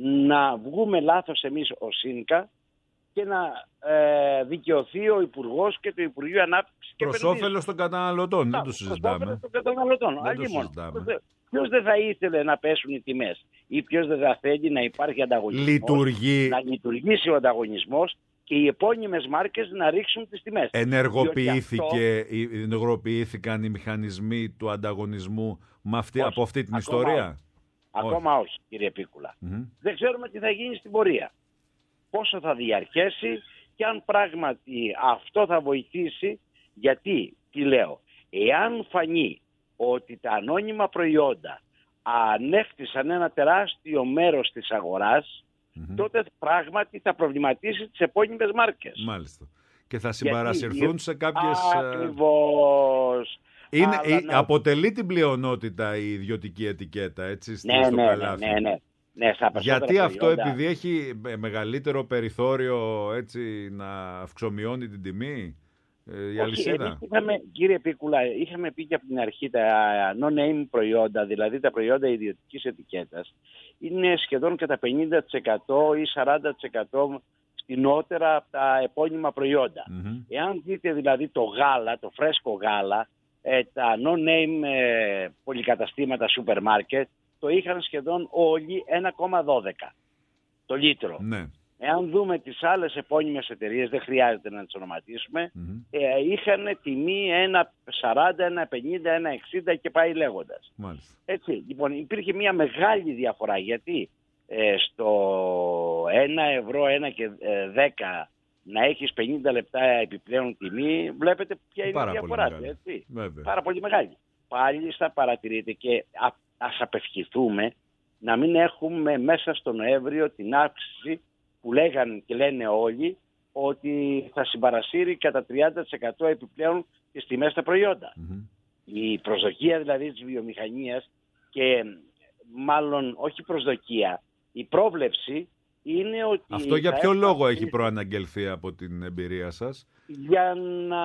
να βγούμε λάθος εμείς ως ΣΥΝΚΑ και να ε, δικαιωθεί ο Υπουργός και το Υπουργείο Ανάπτυξης και προς όφελος των καταναλωτών, δεν το συζητάμε. Προς όφελος των καταναλωτών, δεν το συζητάμε. Ποιος δεν θα ήθελε να πέσουν οι τιμές ή ποιος δεν θα θέλει να υπάρχει ανταγωνισμός, Λειτουργεί... να λειτουργήσει ο ανταγωνισμός και οι επώνυμες μάρκες να ρίξουν τις τιμές. Ενεργοποιήθηκε, αυτό... ενεργοποιήθηκαν οι μηχανισμοί του ανταγωνισμού με αυτή, από αυτή την ακόμα ιστορία. Όχι. Ακόμα όχι, κύριε Πίκουλα. Mm-hmm. Δεν ξέρουμε τι θα γίνει στην πορεία. Πόσο θα διαρκέσει και αν πράγματι αυτό θα βοηθήσει. Γιατί, τι λέω, εάν φανεί ότι τα ανώνυμα προϊόντα ανέκτησαν ένα τεράστιο μέρος της αγοράς, mm-hmm. τότε πράγματι θα προβληματίσει τις επώνυμες μάρκες. Μάλιστα. Και θα συμπαρασυρθούν γιατί... σε κάποιες... Ακριβώς. Είναι, Αλλά, η, ναι. Αποτελεί την πλειονότητα η ιδιωτική ετικέτα, έτσι, στο, ναι, στο ναι, καλάθι. Ναι, ναι, ναι. Ναι, γιατί αυτό προϊόντα... επειδή έχει μεγαλύτερο περιθώριο έτσι, να αυξομειώνει την τιμή, ε, η αλυσίδα. Είχαμε, κύριε Πίκουλα, είχαμε πει και από την αρχή τα no-name προϊόντα, δηλαδή τα προϊόντα ιδιωτικής ετικέτας, είναι σχεδόν κατά πενήντα τοις εκατό ή σαράντα τοις εκατό φτηνότερα από τα επώνυμα προϊόντα. Mm-hmm. Εάν δείτε δηλαδή το γάλα, το φρέσκο γάλα, ε, τα no-name ε, πολυκαταστήματα σούπερ μάρκετ, το είχαν σχεδόν όλοι ένα κόμμα δώδεκα το λίτρο. Ναι. Εάν δούμε τις άλλες επώνυμες εταιρείες, δεν χρειάζεται να τις ονοματίσουμε, mm-hmm. ε, είχαν τιμή ένα σαράντα, ένα πενήντα, ένα εξήντα και πάει λέγοντας. Μάλιστα. Έτσι, λοιπόν, υπήρχε μια μεγάλη διαφορά, γιατί ε, στο ένα ευρώ, ένα και δέκα να έχεις πενήντα λεπτά επιπλέον τιμή, βλέπετε ποια είναι πάρα η διαφορά. Πολύ έτσι. Βέβαια. Πάρα πολύ μεγάλη. Πάλι θα παρατηρείτε και α, ας απευχηθούμε να μην έχουμε μέσα στο Νοέμβριο την αύξηση που λέγανε και λένε όλοι ότι θα συμπαρασύρει κατά τριάντα τοις εκατό επιπλέον τις τιμές στα προϊόντα. Mm-hmm. Η προσδοκία δηλαδή της βιομηχανίας και μάλλον όχι προσδοκία, η πρόβλεψη είναι ότι... Αυτό για ποιο έχουν... λόγο έχει προαναγγελθεί από την εμπειρία σας? Για να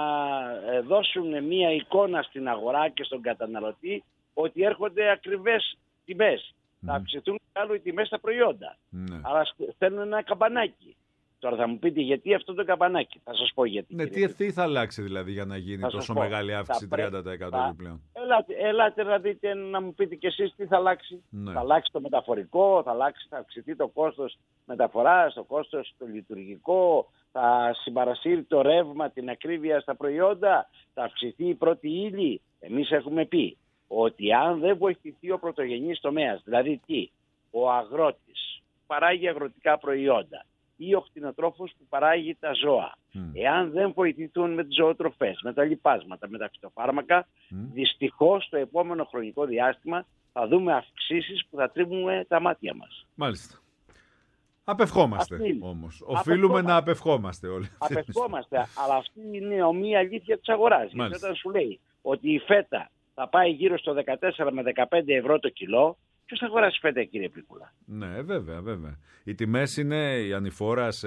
δώσουν μια εικόνα στην αγορά και στον καταναλωτή ότι έρχονται ακριβές τιμές. Mm. Θα αυξηθούν άλλο οι τιμές στα προϊόντα. Mm. Αλλά στέλνουν ένα καμπανάκι. Τώρα θα μου πείτε γιατί αυτό το καμπανάκι. Θα σας πω γιατί. Ναι, τι, τι θα αλλάξει δηλαδή για να γίνει τόσο μεγάλη αύξηση τριάντα τοις εκατό θα... επιπλέον? Ελάτε, ελάτε να δείτε, να μου πείτε κι εσείς τι θα αλλάξει. Ναι. Θα αλλάξει το μεταφορικό, θα, αλλάξει, θα αυξηθεί το κόστος μεταφοράς, το κόστος το λειτουργικό, θα συμπαρασύρει το ρεύμα, την ακρίβεια στα προϊόντα, θα αυξηθεί η πρώτη ύλη. Εμείς έχουμε πει ότι αν δεν βοηθηθεί ο πρωτογενής τομέας, δηλαδή τι, ο αγρότης παράγει αγροτικά προϊόντα ή ο κτηνοτρόφος που παράγει τα ζώα, mm. εάν δεν βοηθηθούν με τις ζωοτροφές, με τα λιπάσματα, με τα φυτοφάρμακα, mm. δυστυχώς στο επόμενο χρονικό διάστημα θα δούμε αυξήσεις που θα τρίβουμε τα μάτια μας. Μάλιστα. Απευχόμαστε όμως. Οφείλουμε να απευχόμαστε όλοι. Απευχόμαστε, αλλά αυτή είναι ομοία αλήθεια της αγοράς. Γιατί όταν σου λέει ότι η φέτα θα πάει γύρω στο δεκατέσσερα με δεκαπέντε ευρώ το κιλό, ποιος θα αγοράσει φέτα, κύριε Πίκουλα? Ναι, βέβαια, βέβαια. Οι τιμές είναι η ανηφόρα σε,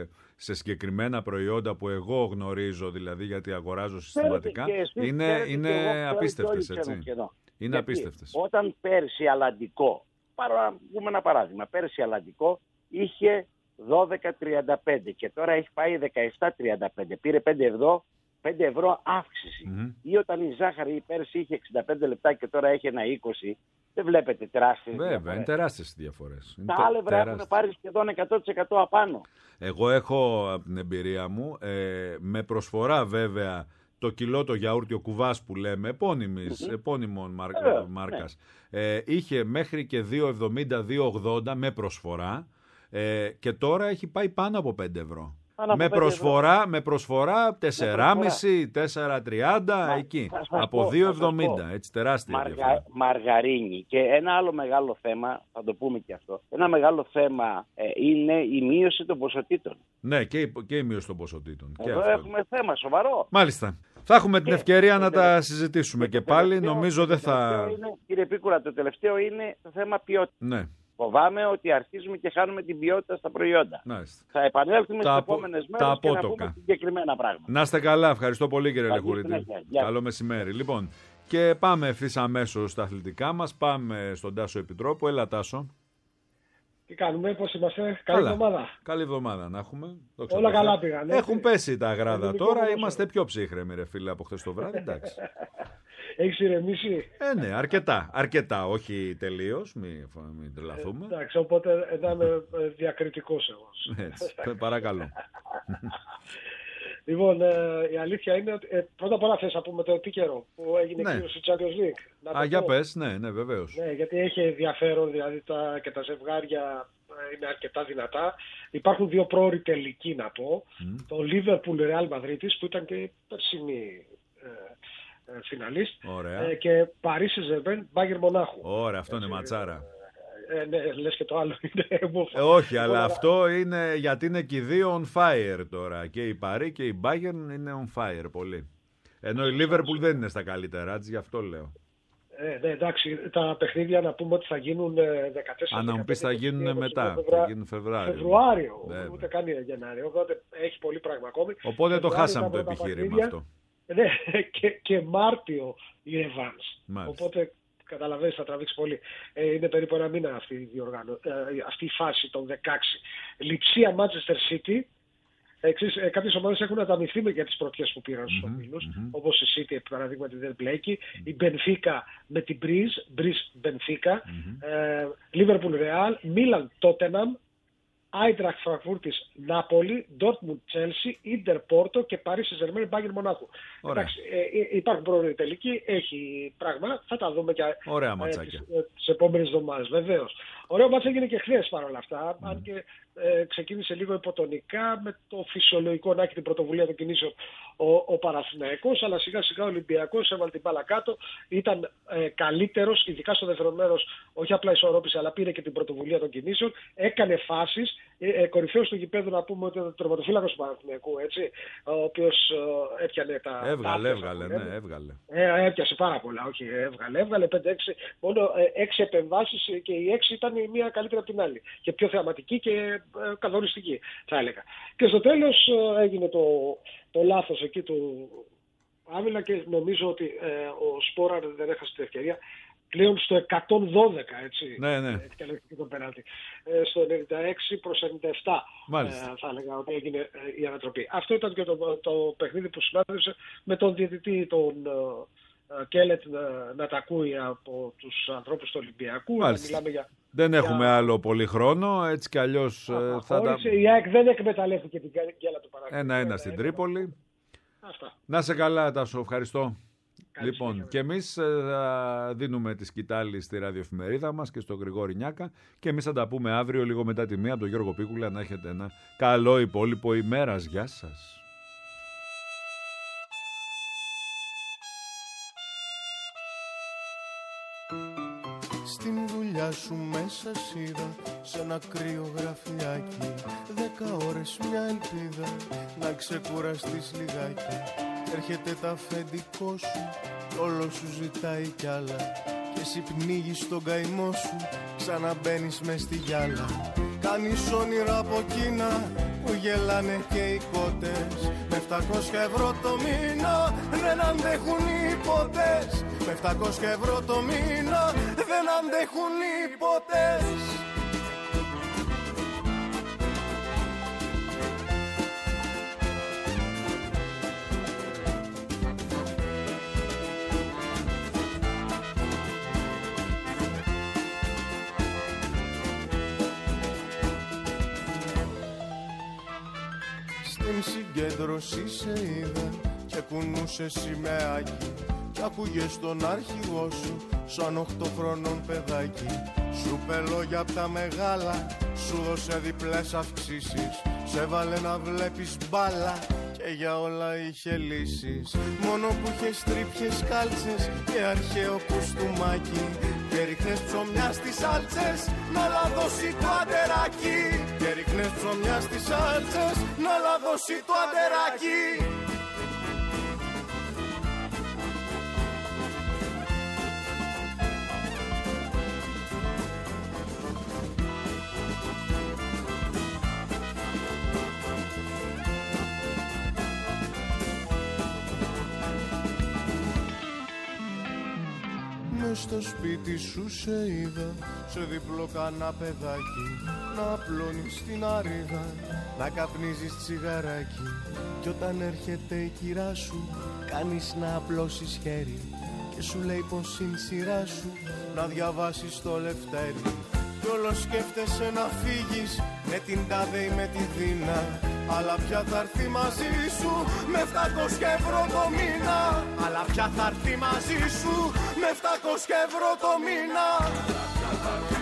σε συγκεκριμένα προϊόντα που εγώ γνωρίζω, δηλαδή γιατί αγοράζω συστηματικά, εσείς, είναι, είναι απίστευτες, έτσι. Είναι απίστευτες. Όταν πέρσι αλαντικό, πάρω να πούμε ένα παράδειγμα, πέρσι αλαντικό είχε δώδεκα τριάντα πέντε και τώρα έχει πάει δεκαεπτά τριάντα πέντε, πήρε πέντε ευρώ, πέντε ευρώ αύξηση. Mm-hmm. Ή όταν η ζάχαρη πέρσι είχε εξήντα πέντε λεπτά και τώρα έχει ένα είκοσι, δεν βλέπετε τεράστιες Βέβαια, διαφορές. είναι τεράστιες διαφορές. Τα άλευρα έχουν πάρει σχεδόν εκατό τοις εκατό απάνω. Εγώ έχω από την εμπειρία μου, ε, με προσφορά βέβαια, το κιλό το γιαούρτι ο κουβάς που λέμε, επώνυμης, mm-hmm. επώνυμων μάρκα, yeah, μάρκας, ναι. ε, είχε μέχρι και δύο εβδομήντα, δύο ογδόντα με προσφορά ε, και τώρα έχει πάει πάνω από πέντε ευρώ. Με προσφορά, με προσφορά τέσσερα κόμμα πέντε, τέσσερα τριάντα εκεί, από δύο εβδομήντα, έτσι τεράστια Μαργα, διαφορά. Μαργαρίνη. Και ένα άλλο μεγάλο θέμα, θα το πούμε και αυτό, ένα μεγάλο θέμα ε, είναι η μείωση των ποσοτήτων. Ναι, και η, και η μείωση των ποσοτήτων. Εδώ και έχουμε θέμα σοβαρό. Μάλιστα. Θα έχουμε και την ευκαιρία να τα συζητήσουμε και, και πάλι, τελευταίο, νομίζω δεν θα... Είναι, κύριε Πίκουλα, το τελευταίο είναι το θέμα ποιότητα. Ναι. Φοβάμαι ότι αρχίζουμε και χάνουμε την ποιότητα στα προϊόντα. Nice. Θα επανέλθουμε στις απο... επόμενες μέρες και να πούμε συγκεκριμένα πράγματα. Να είστε καλά. Ευχαριστώ πολύ, κύριε Λεχουρίτη. Καλό μεσημέρι. Λοιπόν, και πάμε ευθύς αμέσως στα αθλητικά μας. Πάμε στον Τάσο Επιτρόπου. Έλα, Τάσο. Τι κάνουμε, πώς είμαστε? Καλή εβδομάδα. Καλή εβδομάδα να έχουμε. Όλα καλά πήγαν. Έχουν πέσει τα αγράδα τώρα. Είμαστε πιο ψύχρεμοι, ρε φίλε, από χθες το βράδυ. Εντάξει. Έχεις ηρεμήσει? Ε, ναι, αρκετά. Αρκετά, όχι τελείως, μην, μην τρελαθούμε. Ε, εντάξει, οπότε να είμαι διακριτικός εγώ. Έτσι, παρακαλώ. Λοιπόν, ε, η αλήθεια είναι ότι ε, πρώτα απ' όλα θες να πούμε το επίκαιρο που έγινε ναι. κλήρωση Champions League. Να Α, για πες, ναι, ναι, βεβαίως. Ναι, γιατί έχει ενδιαφέρον, δηλαδή τα, και τα ζευγάρια είναι αρκετά δυνατά. Υπάρχουν δύο πρόωροι τελικοί, να πω. Mm. Το Liverpool Real Madrid που ήταν και περσινή ε, φιναλίστ ε, και Paris Saint-Germain Bayern Μονάχου. Ωραία, αυτό είναι ματσάρα. Ε, ναι, λες και το άλλο είναι ε, όχι, αλλά αυτό είναι γιατί είναι και οι δύο on fire τώρα. Και η Paris και η Bayern είναι on fire πολύ. Ενώ η Liverpool δεν είναι στα καλύτερά της, γι' αυτό λέω. Ε, ναι, εντάξει, τα παιχνίδια να πούμε ότι θα γίνουν δεκατέσσερα. Αν να μου πεις θα γίνουν μετά, φεβρα... θα γίνουν Φεβρουάριο. Φεβρουάριο, ναι, ούτε καν Γενάριο, οπότε έχει πολύ πράγμα ακόμη. Οπότε το χάσαμε το επιχείρημα αυτό. Ναι, και, και Μάρτιο η Evans. Οπότε καταλαβαίνεις, θα τραβήξει πολύ. Ε, είναι περίπου ένα μήνα αυτή η, διοργάνω... ε, αυτή η φάση των δεκαέξι. Λειψία Manchester City. Εξής, ε, κάποιες ομάδες έχουν ανταμυφθεί για τις πρωτιές που πήραν στους mm-hmm, ομίλους, mm-hmm. όπως η City, επί παραδείγματι, δεν μπλέκει, mm-hmm. η Benfica με την Breeze, Breeze Benfica, mm-hmm. ε, Liverpool Real, Milan Tottenham, Eintracht Frankfurt Νάπολη, Dortmund Chelsea, Inter Porto και Paris Saint-Germain Bayern Μονάχου. Εντάξει, ε, υπάρχουν πρόοροι τελικοί, έχει πράγμα, θα τα δούμε και ε, τις, ε, τις επόμενες εβδομάδες, βεβαίως. Ωραίο μάτς έγινε και χθες παρόλα αυτά, mm. αν και ε, ξεκίνησε λίγο υποτονικά με το φυσιολογικό να έχει την πρωτοβουλία των κινήσεων ο, ο Παναθηναϊκός, αλλά σιγά σιγά ο Ολυμπιακός έβαλε την μπάλα κάτω, ήταν ε, καλύτερος, ειδικά στο δεύτερο μέρος, όχι απλά ισορρόπησε, αλλά πήρε και την πρωτοβουλία των κινήσεων, έκανε φάσεις ε, κορυφαίος του γηπέδου, να πούμε ότι ήταν ο τερματοφύλακας του Παναθηναϊκού, έτσι, ο οποίος ε, έπιανε τα... Έβγαλε, τα έβγαλε, άπιασα, ναι, έβγαλε. Ε, έπιασε πάρα πολλά, όχι, έβγαλε, έβγαλε πέντε έξι, μόνο ε, έξι επεμβάσεις και οι έξι ήταν η μία καλύτερη από την άλλη και πιο θεαματική και ε, καθοριστική, θα έλεγα. Και στο τέλος ε, έγινε το, το λάθος εκεί του Άμυλα και νομίζω ότι ε, ο Σπόραρ δεν έχασε την ευκαιρία. Πλέον στο εκατόν δώδεκα, έτσι, ναι, ναι. εκτελέστηκε το πέναλτι. Ε, στο ενενήντα έξι προς ενενήντα επτά, ε, θα έλεγα ότι έγινε ε, η ανατροπή. Αυτό ήταν και το, το παιχνίδι που συνάδευσε με τον διαιτητή, τον ε, Κέλετ, να, να τα ακούει από τους ανθρώπους του Ολυμπιακού. Μιλάμε για, δεν έχουμε για... άλλο πολύ χρόνο, έτσι κι αλλιώς ε, θα τα... Η ΑΕΚ δεν εκμεταλλεύτηκε την γκέλα του Παναθηναϊκού. Ένα-ένα στην Τρίπολη. Αυτά. Να σε καλά, Τάσο, ευχαριστώ. Καλή λοιπόν, συνέχεια. και εμείς ε, δίνουμε τη σκητάλη στη ραδιοεφημερίδα μας και στο Γρηγόρη Νιάκα και εμείς θα τα πούμε αύριο λίγο μετά τη μία από τον Γιώργο Πίκουλα. Να έχετε ένα καλό υπόλοιπο ημέρας. Γεια σας. Στην δουλειά σου μέσα σ' σε ένα κρύο γραφιάκι. Δέκα ώρες μια ελπίδα να ξεκουραστείς λιγάκι. Έρχεται τα αφεντικό σου, όλο σου ζητάει κι άλλα. Και εσύ πνίγεις τον καημό σου, ξαναμπαίνεις μες στη γυάλα. Κάνεις όνειρα από εκείνα που γελάνε και οι κότες. Με επτακόσια ευρώ το μήνα δεν αντέχουν οι υπότες. Με επτακόσια ευρώ το μήνα δεν αντέχουν οι υπότες. Στην συγκέντρωση σε είδα και κουνούσε σημαίακι κι άκουγες τον αρχηγό σου σαν οχτωχρονών παιδάκι. Σου είπε λόγια απ' τα μεγάλα, σου δώσε διπλές αυξήσεις. Σε βάλε να βλέπεις μπάλα και για όλα είχε λύσεις. Μόνο που είχες τρίπιες κάλτσες και αρχαίο κουστούμάκι. Και ρίχνες ψωμιά στις σάλτσες να λαδώσει το αντεράκι. Και ρίχνες ψωμιά στις σάλτσες να λαδώσει το αντεράκι. Μες στο σπίτι σου σε είδα, σε διπλό καναπεδάκι. Να απλώνεις την αρίδα, να καπνίζεις τσιγαράκι. Κι όταν έρχεται η κυρά σου, κάνεις να απλώσεις χέρι. Και σου λέει πως είναι σειρά σου, να διαβάσεις το Λευτέρι. Κι όλο σκέφτεσαι να φύγεις, με την τάδε ή με τη Δίνα. Αλλά πια θα έρθει μαζί σου, με επτακόσια ευρώ το μήνα. Αλλά πια θα έρθει μαζί σου, με επτακόσια ευρώ το μήνα.